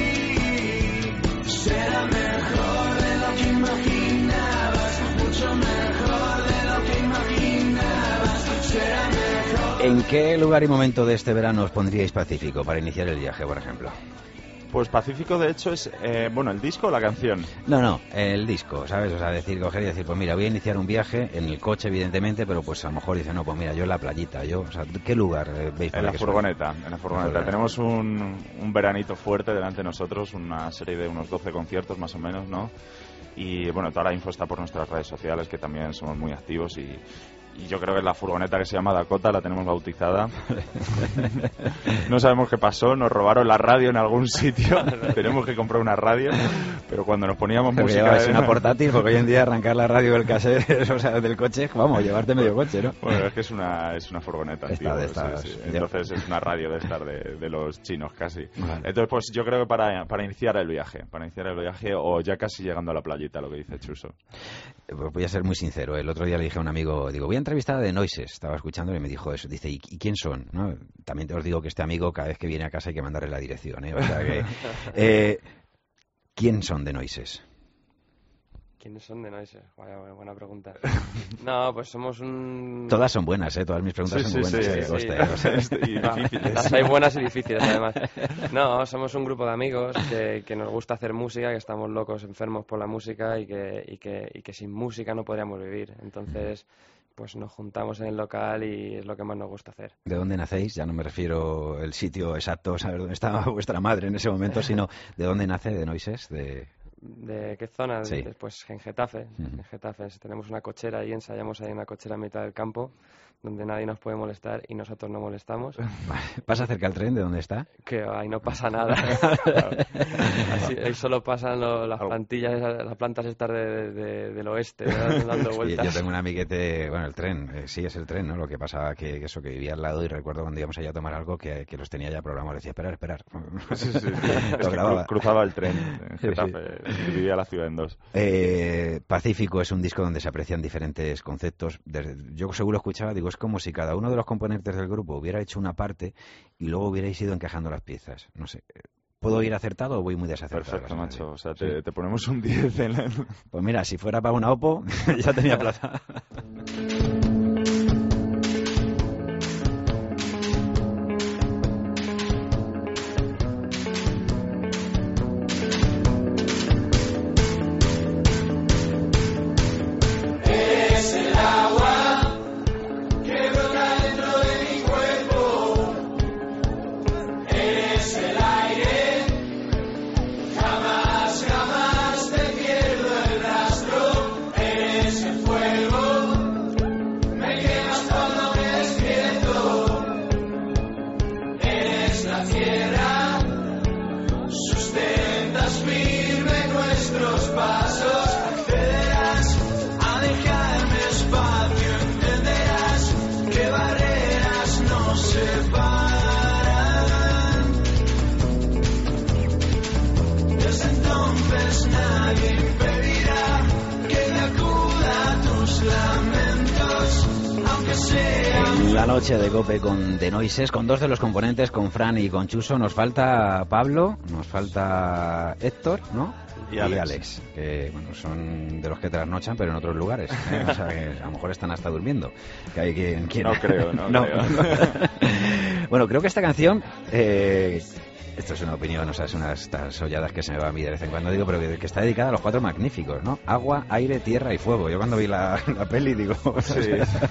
Speaker 11: ti. Será mejor de lo que imaginabas, mucho mejor de lo que imaginabas. Será mejor.
Speaker 6: ¿En qué lugar y momento de este verano os pondríais Pacífico para iniciar el viaje, por ejemplo?
Speaker 12: Pues Pacífico, de hecho, es, eh, bueno, ¿el disco o la canción?
Speaker 6: No, no, el disco, ¿sabes? O sea, decir, coger y decir, pues mira, voy a iniciar un viaje en el coche, evidentemente, pero pues a lo mejor dice, no, pues mira, yo en la playita, yo, o sea, ¿qué lugar eh, veis?
Speaker 12: En la furgoneta, en la furgoneta.
Speaker 6: La
Speaker 12: Tenemos un, un veranito fuerte delante de nosotros, una serie de unos doce conciertos más o menos, ¿no? Y bueno, toda la info está por nuestras redes sociales, que también somos muy activos, y... Y yo creo que la furgoneta que se llama Dakota la tenemos bautizada. No sabemos qué pasó, nos robaron la radio en algún sitio. Tenemos que comprar una radio, pero cuando nos poníamos
Speaker 6: pero
Speaker 12: música...
Speaker 6: Es una portátil, porque hoy en día arrancar la radio del cassette, o sea, del coche, vamos, llevarte medio coche, ¿no?
Speaker 12: Bueno, es que es una, es una furgoneta,
Speaker 6: Esta,
Speaker 12: tío.
Speaker 6: de estas,
Speaker 12: sí, sí. Entonces
Speaker 6: de...
Speaker 12: es una radio de estar de, de los chinos casi.
Speaker 6: Vale.
Speaker 12: Entonces, pues yo creo que para, para iniciar el viaje, para iniciar el viaje o ya casi llegando a la playita, lo que dice Chuso.
Speaker 6: Voy a ser muy sincero. El otro día le dije a un amigo, digo, voy a entrevistar a The Noises. Estaba escuchando y me dijo eso. Dice, ¿y, y quién son? ¿No? También te os digo que este amigo, cada vez que viene a casa hay que mandarle la dirección, ¿eh? O sea que, eh, ¿quién son The Noises?
Speaker 13: ¿Quiénes son The Noises? Vaya, buena pregunta. No, pues somos un...
Speaker 6: Todas son buenas, ¿eh? Todas mis preguntas
Speaker 12: sí,
Speaker 6: son
Speaker 12: sí,
Speaker 6: buenas.
Speaker 12: Sí,
Speaker 6: eh,
Speaker 12: sí,
Speaker 6: coste,
Speaker 12: sí.
Speaker 6: O sea,
Speaker 12: y difíciles.
Speaker 13: Las hay buenas y difíciles, además. No, somos un grupo de amigos que, que nos gusta hacer música, que estamos locos, enfermos por la música y que, y que, y que sin música no podríamos vivir. Entonces... pues nos juntamos en el local y es lo que más nos gusta hacer.
Speaker 6: ¿De dónde nacéis? Ya no me refiero el sitio exacto, saber dónde estaba vuestra madre en ese momento, sino ¿de dónde nace The Noises? De...
Speaker 13: ¿De qué zona?
Speaker 6: Sí.
Speaker 13: Pues en Getafe.
Speaker 6: Uh-huh.
Speaker 13: En Getafe tenemos una cochera y ensayamos ahí en una cochera a mitad del campo, donde nadie nos puede molestar y nosotros no molestamos.
Speaker 6: ¿Pasa cerca el tren de dónde está?
Speaker 13: Que ahí no pasa nada. Así, ahí solo pasan lo, las plantillas, las plantas estas de, de, del oeste, ¿verdad? Dando vueltas.
Speaker 6: Sí, yo tengo un amiguete, bueno, el tren, eh, sí es el tren, ¿no? Lo que pasaba que, que eso, que vivía al lado y recuerdo cuando íbamos allá a tomar algo que, que los tenía ya programados. Decía, esperar, esperar.
Speaker 12: Sí, sí, sí.
Speaker 6: Lo
Speaker 12: es
Speaker 6: grababa.
Speaker 12: Que cruzaba el tren en Getafe,
Speaker 6: sí, sí.
Speaker 12: Dividía la ciudad en dos.
Speaker 6: Eh, Pacífico es un disco donde se aprecian diferentes conceptos. Desde, yo seguro escuchaba, digo, es como si cada uno de los componentes del grupo hubiera hecho una parte y luego hubierais ido encajando las piezas. No sé, ¿puedo ir acertado o voy muy desacertado?
Speaker 12: Perfecto, macho. O sea, te, sí. te ponemos un diez en la...
Speaker 6: Pues mira, si fuera para una Oppo, ya tenía plaza.
Speaker 11: Que
Speaker 6: noche de COPE con The Noises, con dos de los componentes, con Fran y con Chuso. Nos falta Pablo, nos falta Héctor, ¿no?
Speaker 12: Y,
Speaker 6: y
Speaker 12: Alex.
Speaker 6: Alex, que bueno, son de los que trasnochan, pero en otros lugares, ¿eh? O sea, que a lo mejor están hasta durmiendo. Que hay quien quiera.
Speaker 12: No creo, no,
Speaker 6: no
Speaker 12: creo.
Speaker 6: Bueno, creo que esta canción... Eh, esto es una opinión, o sea, es unas estas holladas que se me va a mí de vez en cuando, digo, pero que, que está dedicada a los cuatro magníficos, ¿no? Agua, aire, tierra y fuego. Yo cuando vi la, la peli digo...
Speaker 12: Sí.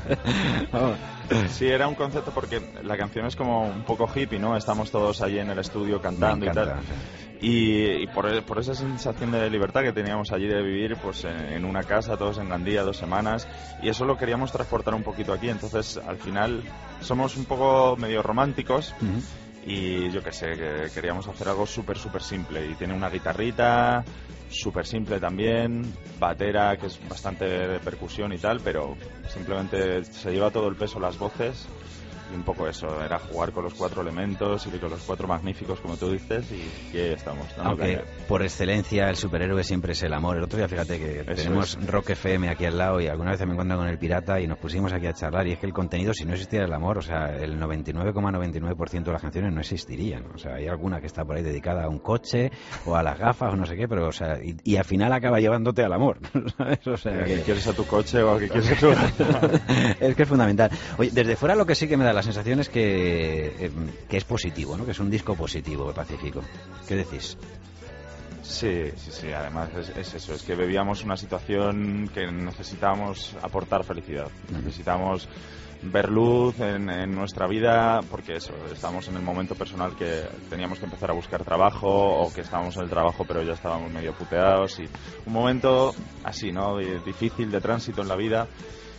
Speaker 12: Sí, era un concepto porque la canción es como un poco hippie, ¿no? Estamos todos allí en el estudio cantando y tal. Y, y por, por esa sensación de libertad que teníamos allí de vivir pues en, en una casa, todos en Gandía, dos semanas, y eso lo queríamos transportar un poquito aquí. Entonces, al final, somos un poco medio románticos. Uh-huh. Y yo qué sé, que queríamos hacer algo súper, súper simple. Y tiene una guitarrita súper simple también, batera que es bastante de percusión y tal, pero simplemente se lleva todo el peso las voces. Y un poco eso, era jugar con los cuatro elementos y con los cuatro magníficos, como tú dices, y, y ahí estamos.
Speaker 6: Aunque por excelencia el superhéroe siempre es el amor. El otro día, fíjate que eso tenemos es. Rock F M aquí al lado y alguna vez me encuentro con el pirata y nos pusimos aquí a charlar, y es que el contenido, si no existiera el amor, o sea, el noventa y nueve coma noventa y nueve por ciento de las canciones no existirían. O sea, hay alguna que está por ahí dedicada a un coche o a las gafas o no sé qué, pero o sea, y, y al final acaba llevándote al amor, ¿sabes? O sea,
Speaker 12: que quieres a tu coche o a que quieres a tu...
Speaker 6: Es que es fundamental. Oye, desde fuera lo que sí que me da la sensación es que, eh, que es positivo, ¿no? Que es un disco positivo, Pacífico. ¿Qué decís?
Speaker 12: Sí, sí, sí. Además es, es eso, es que bebíamos una situación que necesitábamos aportar felicidad. Uh-huh. Necesitamos ver luz en, en nuestra vida, porque eso, estamos en el momento personal que teníamos que empezar a buscar trabajo, o que estábamos en el trabajo pero ya estábamos medio puteados, y un momento así, ¿no? Difícil de tránsito en la vida.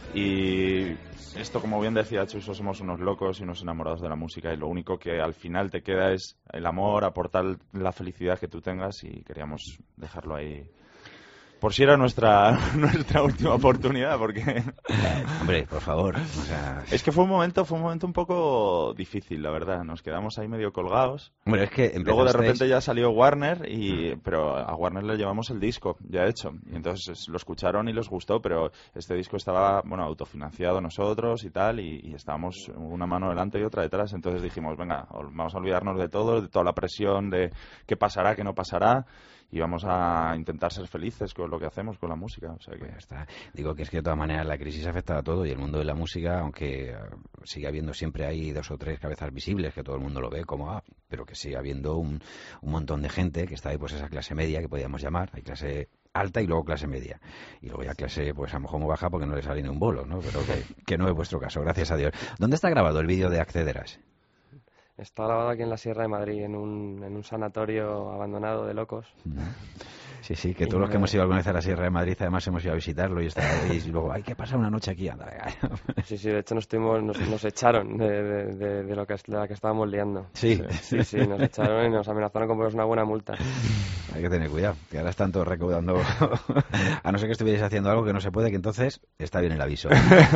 Speaker 12: Y esto, como bien decía Chuso, somos unos locos y unos enamorados de la música, y lo único que al final te queda es el amor, aportar la felicidad que tú tengas, y queríamos dejarlo ahí. Por si era nuestra nuestra última oportunidad, porque...
Speaker 6: Hombre, por favor. O sea...
Speaker 12: Es que fue un momento fue un momento un poco difícil, la verdad. Nos quedamos ahí medio colgados.
Speaker 6: Hombre, es que
Speaker 12: empezasteis... Luego de repente ya salió Warner, y pero a Warner le llevamos el disco ya hecho. Y entonces lo escucharon y les gustó, pero este disco estaba, bueno, autofinanciado nosotros y tal, y, y estábamos una mano delante y otra detrás. Entonces dijimos, venga, vamos a olvidarnos de todo, de toda la presión de qué pasará, qué no pasará, y vamos a intentar ser felices con lo que hacemos, con la música. O sea que...
Speaker 6: Pues ya está. Digo que es que de todas maneras la crisis afecta a todo, y el mundo de la música, aunque uh, sigue habiendo siempre ahí dos o tres cabezas visibles que todo el mundo lo ve como, ah, pero que sigue habiendo un, un montón de gente que está ahí, pues esa clase media que podríamos llamar, hay clase alta y luego clase media, y luego ya clase pues a lo mejor muy baja porque no le sale ni un bolo, ¿no? Pero que, que no es vuestro caso, gracias a Dios. ¿Dónde está grabado el vídeo de Accederás?
Speaker 13: Está grabado aquí en la Sierra de Madrid, en un, en un sanatorio abandonado de locos.
Speaker 6: Sí, sí, que todos los que hemos ido alguna vez a la Sierra de Madrid, además hemos ido a visitarlo y, está, y luego, hay que pasar una noche aquí, anda.
Speaker 13: Sí, sí, de hecho nos, tuvimos, nos, nos echaron de, de, de, de lo que, de la que estábamos liando.
Speaker 6: Sí.
Speaker 13: Sí, sí, nos echaron y nos amenazaron con ponernos una buena multa.
Speaker 6: Hay que tener cuidado, que ahora están todos recaudando, a no ser que estuvierais haciendo algo que no se puede, que entonces está bien el aviso.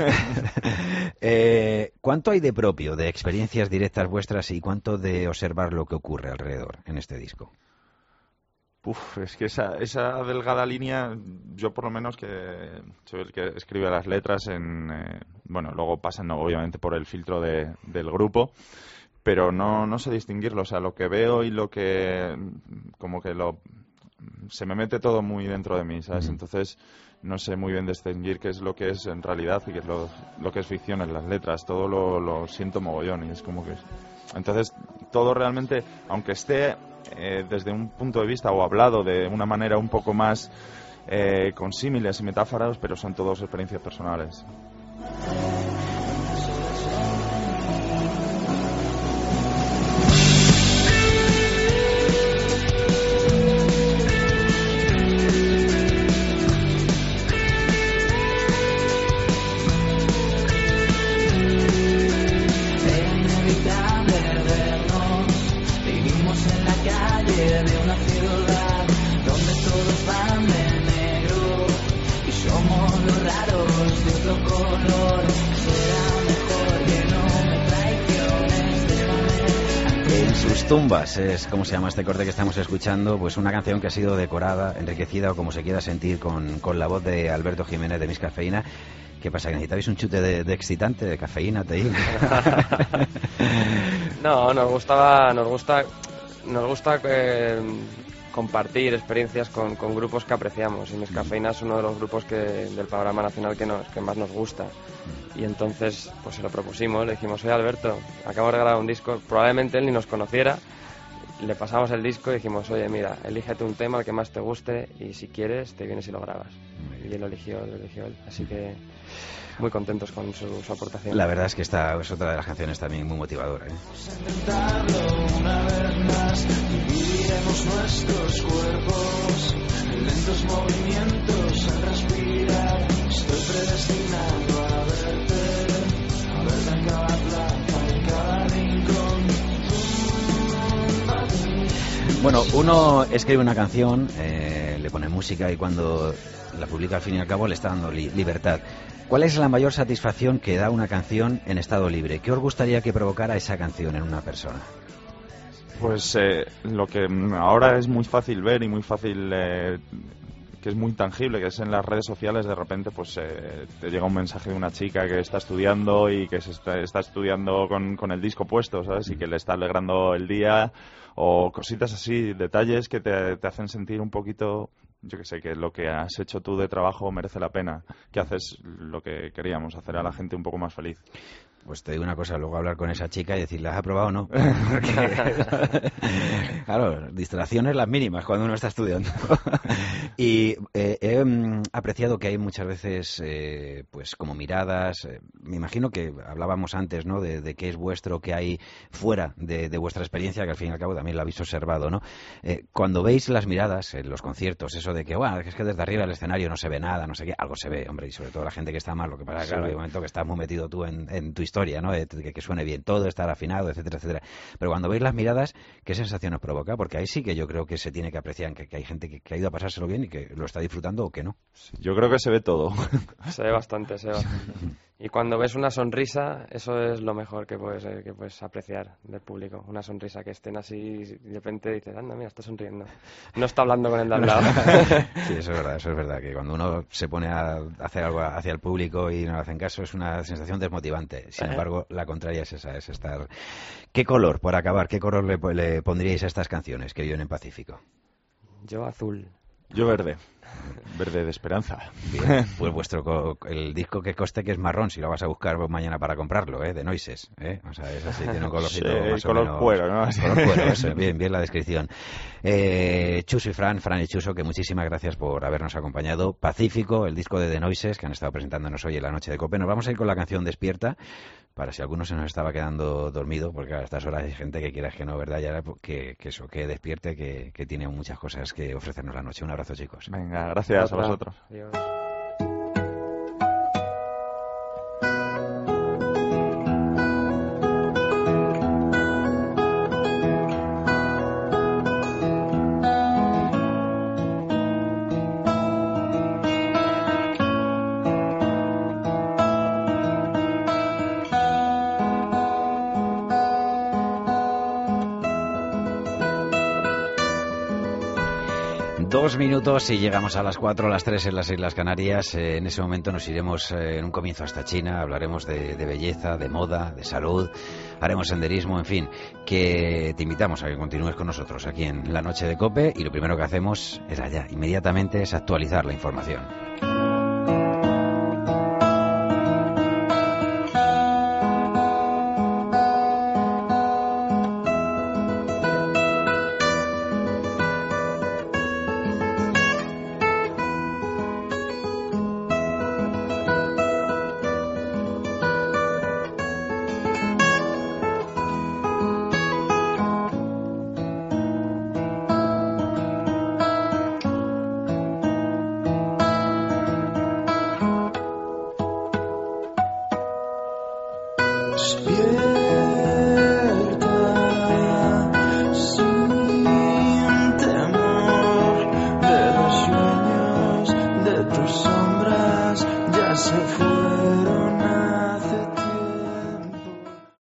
Speaker 6: eh, ¿Cuánto hay de propio, de experiencias directas vuestras, y cuánto de observar lo que ocurre alrededor en este disco?
Speaker 12: Uf, es que esa, esa delgada línea, yo por lo menos, que soy el que escribe las letras, en eh, bueno, luego pasan obviamente por el filtro de, del grupo, pero no, no sé distinguirlo. O sea, lo que veo y lo que, como que lo, se me mete todo muy dentro de mí, ¿sabes? Mm. Entonces no sé muy bien distinguir qué es lo que es en realidad y qué es lo, lo que es ficción en las letras. Todo lo, lo siento mogollón, y es como que... Entonces todo realmente, aunque esté eh, desde un punto de vista o hablado de una manera un poco más eh, con símiles y metáforas, pero son todas experiencias personales.
Speaker 6: Tumbas es como se llama este corte que estamos escuchando, pues una canción que ha sido decorada, enriquecida, o como se quiera sentir, con, con la voz de Alberto Jiménez de Miss Cafeína, ¿Qué pasa? ¿Que necesitáis un chute de, de excitante, de cafeína, teína?
Speaker 13: No, nos gustaba, nos gusta, nos gusta eh, compartir experiencias con, con grupos que apreciamos, y Nescafeína es uno de los grupos que, del panorama nacional que, nos, que más nos gusta. Y entonces pues se lo propusimos, le dijimos: oye Alberto, acabamos de grabar un disco, probablemente él ni nos conociera, le pasamos el disco y dijimos: oye, mira, elígete un tema, el que más te guste, y si quieres te vienes y lo grabas. Y él lo eligió, lo eligió él, así que muy contentos con su, su aportación.
Speaker 6: La verdad es que esta es otra de las canciones también muy motivadora, ¿eh?
Speaker 11: Una vez más, dividiremos nuestros cuerpos en lentos movimientos al respirar. Estoy predestinado a verte, a verte en cada plaza, en cada rincón.
Speaker 6: Bueno, uno escribe una canción, eh, le pone música y cuando la publica al fin y al cabo le está dando li- libertad. ¿Cuál es la mayor satisfacción que da una canción en estado libre? ¿Qué os gustaría que provocara esa canción en una persona?
Speaker 12: Pues eh, lo que ahora es muy fácil ver y muy fácil, eh, que es muy tangible, que es en las redes sociales, de repente pues eh, te llega un mensaje de una chica que está estudiando y que se está, está estudiando con, con el disco puesto, ¿sabes? Y que le está alegrando el día, o cositas así, detalles que te, te hacen sentir un poquito, yo que sé, que lo que has hecho tú de trabajo merece la pena, que haces lo que queríamos, hacer a la gente un poco más feliz.
Speaker 6: Pues te digo una cosa, luego hablar con esa chica y decirle: ¿has aprobado o no? Porque, claro, distracciones las mínimas cuando uno está estudiando. Y eh, he mm, apreciado que hay muchas veces, eh, pues como miradas, eh, me imagino que hablábamos antes, ¿no?, de, de qué es vuestro, qué hay fuera de, de vuestra experiencia, que al fin y al cabo también lo habéis observado, ¿no? Eh, cuando veis las miradas en los conciertos, eso de que, bueno, es que desde arriba del escenario no se ve nada, no sé qué, algo se ve, hombre, y sobre todo la gente que está mal, lo que pasa, claro, hay un momento que estás muy metido tú en, en tu historia, ¿no?, de que, que suene bien todo, estar afinado, etcétera, etcétera. Pero cuando veis las miradas, ¿qué sensación os provoca? Porque ahí sí que yo creo que se tiene que apreciar, que, que hay gente que, que ha ido a pasárselo bien y que lo está disfrutando o que no.
Speaker 12: Sí, yo creo que se ve todo.
Speaker 13: Se ve bastante, se ve bastante. Y cuando ves una sonrisa, eso es lo mejor que puedes, eh, que puedes apreciar del público. Una sonrisa, que estén así y de repente dices: anda, mira, está sonriendo. No está hablando con el de al lado.
Speaker 6: Sí, eso es verdad, eso es verdad, que cuando uno se pone a hacer algo hacia el público y no le hacen caso, es una sensación desmotivante. Sin embargo, la contraria es esa, es estar... ¿Qué color, por acabar, qué color le, le pondríais a estas canciones que viven en Pacífico?
Speaker 13: Yo azul.
Speaker 12: Yo verde. Verde de esperanza.
Speaker 6: Bien, pues vuestro co el disco que coste que es marrón, si lo vas a buscar mañana para comprarlo, ¿eh? De Noises, ¿eh? O sea, es así, tiene un colorcito
Speaker 12: sí,
Speaker 6: más
Speaker 12: color
Speaker 6: o menos...
Speaker 12: cuero, ¿no?
Speaker 6: Color cuero, eso, bien, bien la descripción. Eh, Chuso y Fran, Fran y Chuso, que muchísimas gracias por habernos acompañado. Pacífico, el disco de The Noises, que han estado presentándonos hoy en la noche de COPE. Nos vamos a ir con la canción Despierta, para si alguno se nos estaba quedando dormido, porque a estas horas hay gente que quieras que no, ¿verdad? Ya que, que eso, que despierte, que, que tiene muchas cosas que ofrecernos la noche. Un abrazo, chicos.
Speaker 12: Venga, gracias a vosotros.
Speaker 13: Adiós.
Speaker 6: Dos minutos y llegamos a las cuatro, a las tres en las Islas Canarias. Eh, en ese momento nos iremos eh, en un comienzo hasta China. Hablaremos de, de belleza, de moda, de salud. Haremos senderismo, en fin. Que te invitamos a que continúes con nosotros aquí en la noche de COPE. Y lo primero que hacemos es allá, inmediatamente, es actualizar la información.
Speaker 11: Se fue.